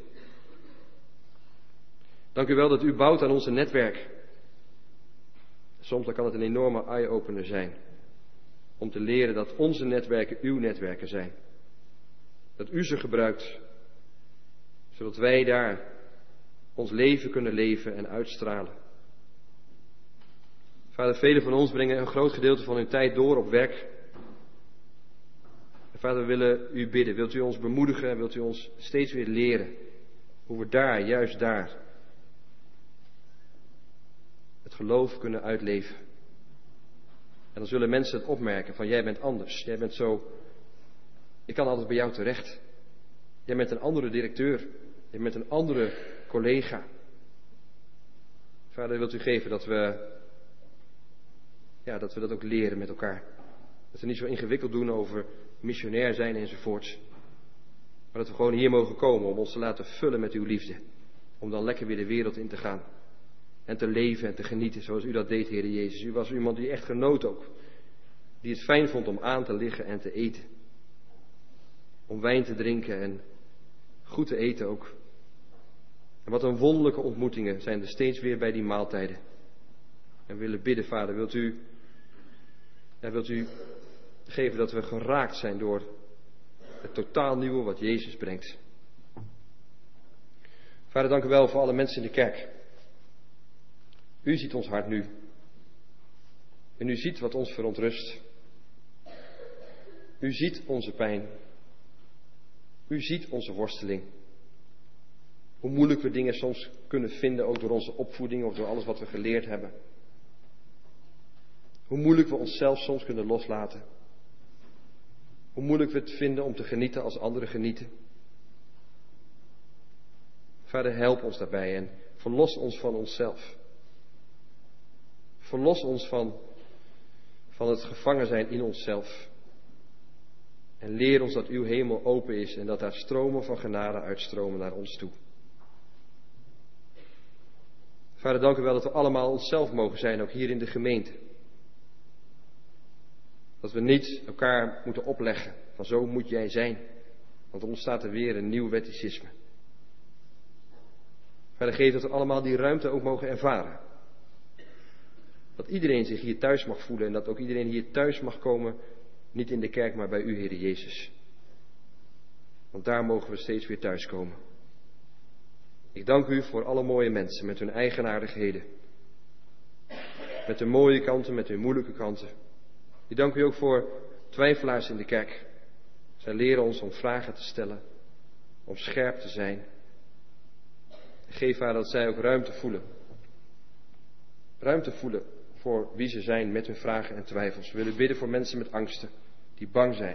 Dank u wel dat u bouwt aan onze netwerk. Soms dan kan het een enorme eye-opener zijn. Om te leren dat onze netwerken uw netwerken zijn. Dat u ze gebruikt. Zodat wij daar ons leven kunnen leven en uitstralen. Vader, velen van ons brengen een groot gedeelte van hun tijd door op werk. En Vader, we willen u bidden. Wilt u ons bemoedigen en wilt u ons steeds weer leren hoe we daar, juist daar, het geloof kunnen uitleven. En dan zullen mensen het opmerken van jij bent anders. Jij bent zo, ik kan altijd bij jou terecht. Jij bent een andere directeur. Jij bent een andere collega. Vader, wilt u geven dat we dat ook leren met elkaar. Dat we niet zo ingewikkeld doen over missionair zijn enzovoorts. Maar dat we gewoon hier mogen komen om ons te laten vullen met uw liefde. Om dan lekker weer de wereld in te gaan. En te leven en te genieten zoals u dat deed, Heer Jezus. U was iemand die echt genoot ook. Die het fijn vond om aan te liggen en te eten. Om wijn te drinken en goed te eten ook. En wat een wonderlijke ontmoetingen zijn er steeds weer bij die maaltijden. En we willen bidden, Vader, wilt u geven dat we geraakt zijn door het totaal nieuwe wat Jezus brengt. Vader, dank u wel voor alle mensen in de kerk. U ziet ons hart nu. En u ziet wat ons verontrust. U ziet onze pijn. U ziet onze worsteling. Hoe moeilijk we dingen soms kunnen vinden, ook door onze opvoeding of door alles wat we geleerd hebben. Hoe moeilijk we onszelf soms kunnen loslaten. Hoe moeilijk we het vinden om te genieten als anderen genieten. Vader, help ons daarbij en verlos ons van onszelf. Verlos ons van het gevangen zijn in onszelf. En leer ons dat uw hemel open is en dat daar stromen van genade uitstromen naar ons toe. Vader, dank u wel dat we allemaal onszelf mogen zijn, ook hier in de gemeente. Dat we niet elkaar moeten opleggen van zo moet jij zijn. Want er ontstaat er weer een nieuw wetticisme. Vader, geef dat we allemaal die ruimte ook mogen ervaren. Dat iedereen zich hier thuis mag voelen en dat ook iedereen hier thuis mag komen, niet in de kerk, maar bij u, Heer Jezus. Want daar mogen we steeds weer thuiskomen. Ik dank u voor alle mooie mensen met hun eigenaardigheden. Met hun mooie kanten, met hun moeilijke kanten. Ik dank u ook voor twijfelaars in de kerk. Zij leren ons om vragen te stellen, om scherp te zijn. Geef haar dat zij ook ruimte voelen. Ruimte voelen voor wie ze zijn met hun vragen en twijfels. We willen bidden voor mensen met angsten, die bang zijn.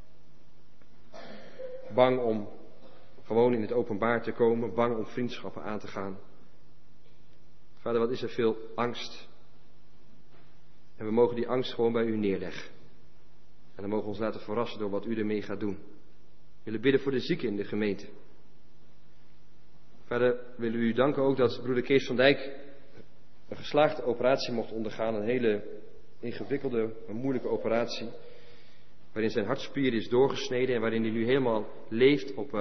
Bang om gewoon in het openbaar te komen, bang om vriendschappen aan te gaan. Vader, wat is er veel angst. En we mogen die angst gewoon bij u neerleggen. En dan mogen we ons laten verrassen door wat u ermee gaat doen. We willen bidden voor de zieken in de gemeente. Vader, willen we u danken ook dat broeder Kees van Dijk een geslaagde operatie mocht ondergaan. Een hele ingewikkelde, een moeilijke operatie. Waarin zijn hartspier is doorgesneden en waarin hij nu helemaal leeft op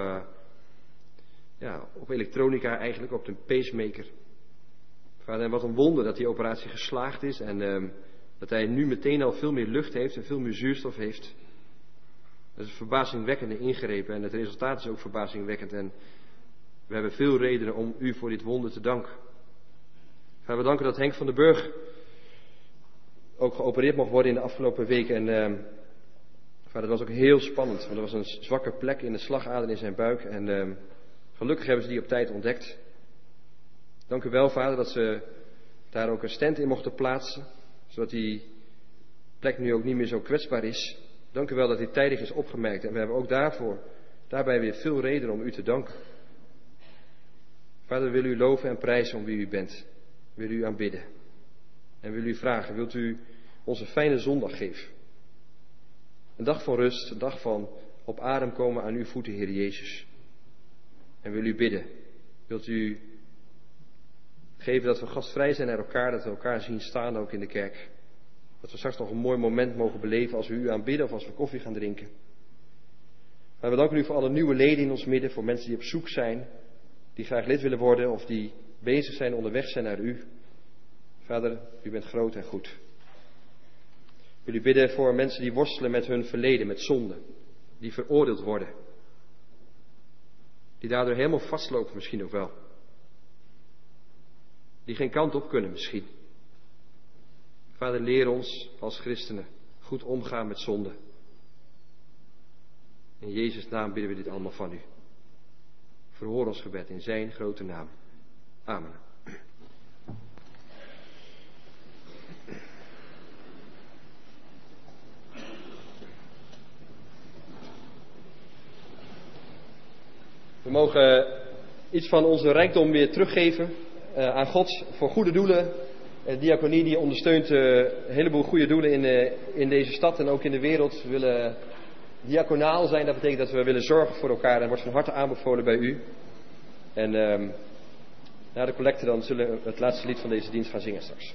elektronica eigenlijk, op de pacemaker. Vader, en wat een wonder dat die operatie geslaagd is en dat hij nu meteen al veel meer lucht heeft en veel meer zuurstof heeft. Dat is een verbazingwekkende ingrepen en het resultaat is ook verbazingwekkend. En we hebben veel redenen om u voor dit wonder te danken. Vader, we danken dat Henk van den Burg ook geopereerd mocht worden in de afgelopen weken. En Vader, dat was ook heel spannend, want er was een zwakke plek in de slagader in zijn buik. En gelukkig hebben ze die op tijd ontdekt. Dank u wel, Vader, dat ze daar ook een stent in mochten plaatsen, zodat die plek nu ook niet meer zo kwetsbaar is. Dank u wel dat dit tijdig is opgemerkt. En we hebben ook daarbij weer veel reden om u te danken. Vader, we willen u loven en prijzen om wie u bent. We willen u aanbidden. En we willen u vragen, wilt u ons een fijne zondag geven? Een dag van rust, een dag van op adem komen aan uw voeten, Heer Jezus. En we willen u bidden. Wilt u geven dat we gastvrij zijn naar elkaar, dat we elkaar zien staan ook in de kerk. Dat we straks nog een mooi moment mogen beleven als we u aanbidden of als we koffie gaan drinken. Maar we danken u voor alle nieuwe leden in ons midden, voor mensen die op zoek zijn, die graag lid willen worden of die bezig zijn, onderweg zijn naar u. Vader, u bent groot en goed. Ik wil u bidden voor mensen die worstelen met hun verleden, met zonde, die veroordeeld worden. Die daardoor helemaal vastlopen misschien ook wel. Die geen kant op kunnen misschien. Vader, leer ons als christenen goed omgaan met zonde. In Jezus' naam bidden we dit allemaal van u. Verhoor ons gebed in zijn grote naam. Amen. We mogen iets van onze rijkdom weer teruggeven aan God voor goede doelen. Diaconie die ondersteunt een heleboel goede doelen in deze stad en ook in de wereld. We willen diaconaal zijn, dat betekent dat we willen zorgen voor elkaar en wordt van harte aanbevolen bij u. En na de collecte dan zullen we het laatste lied van deze dienst gaan zingen straks.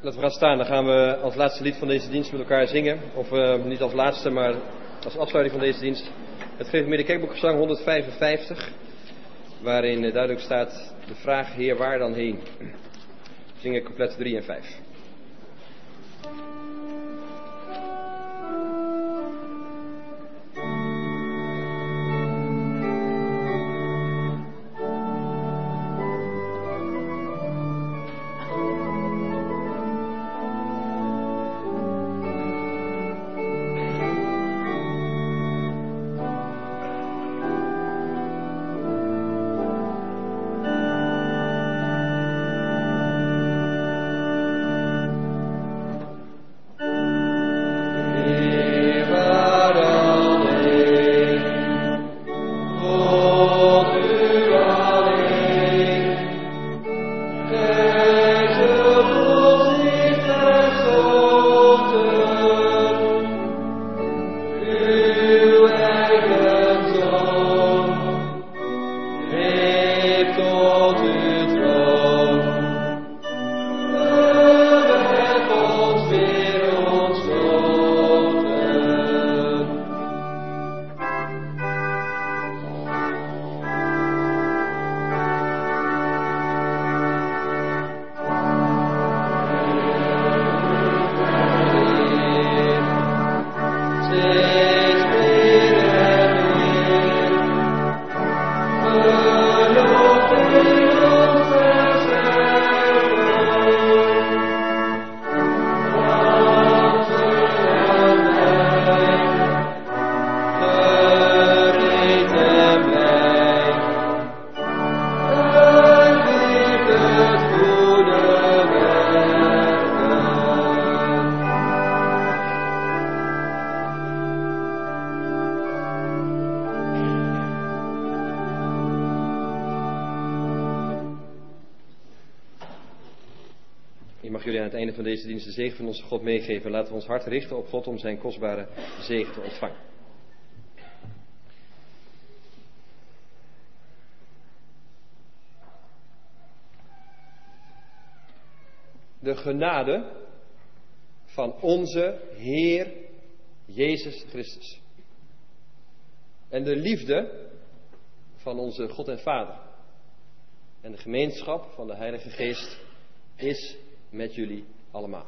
Laten we gaan staan, dan gaan we als laatste lied van deze dienst met elkaar zingen. Of niet als laatste, maar als afsluiting van deze dienst. Het Gereformeerde Kerkboekgezang 155. Waarin duidelijk staat de vraag, Heer, waar dan heen? We zingen couplet 3 en 5. Van deze dienst de zegen van onze God meegeven. Laten we ons hart richten op God om zijn kostbare zegen te ontvangen. De genade van onze Heer Jezus Christus. En de liefde van onze God en Vader. En de gemeenschap van de Heilige Geest is met jullie allemaal.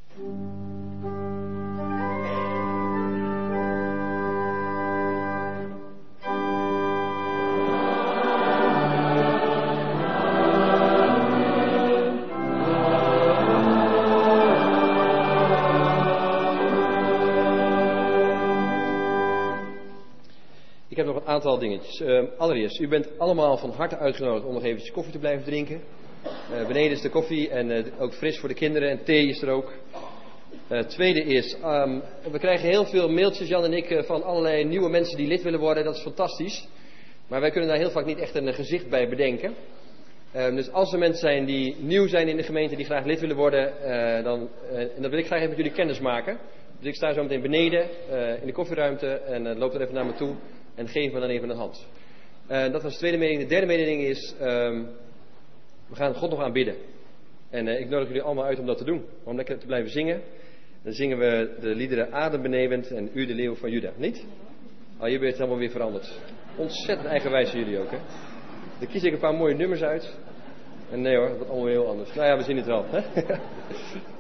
Ik heb nog een aantal dingetjes. Allereerst, u bent allemaal van harte uitgenodigd om nog eventjes koffie te blijven drinken. Beneden is de koffie en ook fris voor de kinderen en thee is er ook. Tweede is, we krijgen heel veel mailtjes, Jan en ik, van allerlei nieuwe mensen die lid willen worden. Dat is fantastisch. Maar wij kunnen daar heel vaak niet echt een gezicht bij bedenken. Dus als er mensen zijn die nieuw zijn in de gemeente, die graag lid willen worden, en dat wil ik graag even met jullie kennis maken. Dus ik sta zo meteen beneden in de koffieruimte en loop er even naar me toe en geef me dan even een hand. Dat was de tweede mededeling. De derde mededeling is, we gaan God nog aanbidden. En ik nodig jullie allemaal uit om dat te doen. Om lekker te blijven zingen. Dan zingen we de liederen Adembenevend en U de Leeuw van Juda. Niet? Oh, je bent het helemaal weer veranderd. Ontzettend eigenwijs zijn jullie ook, hè? Dan kies ik een paar mooie nummers uit. En nee hoor, dat wordt allemaal heel anders. Nou ja, we zien het wel. Hè?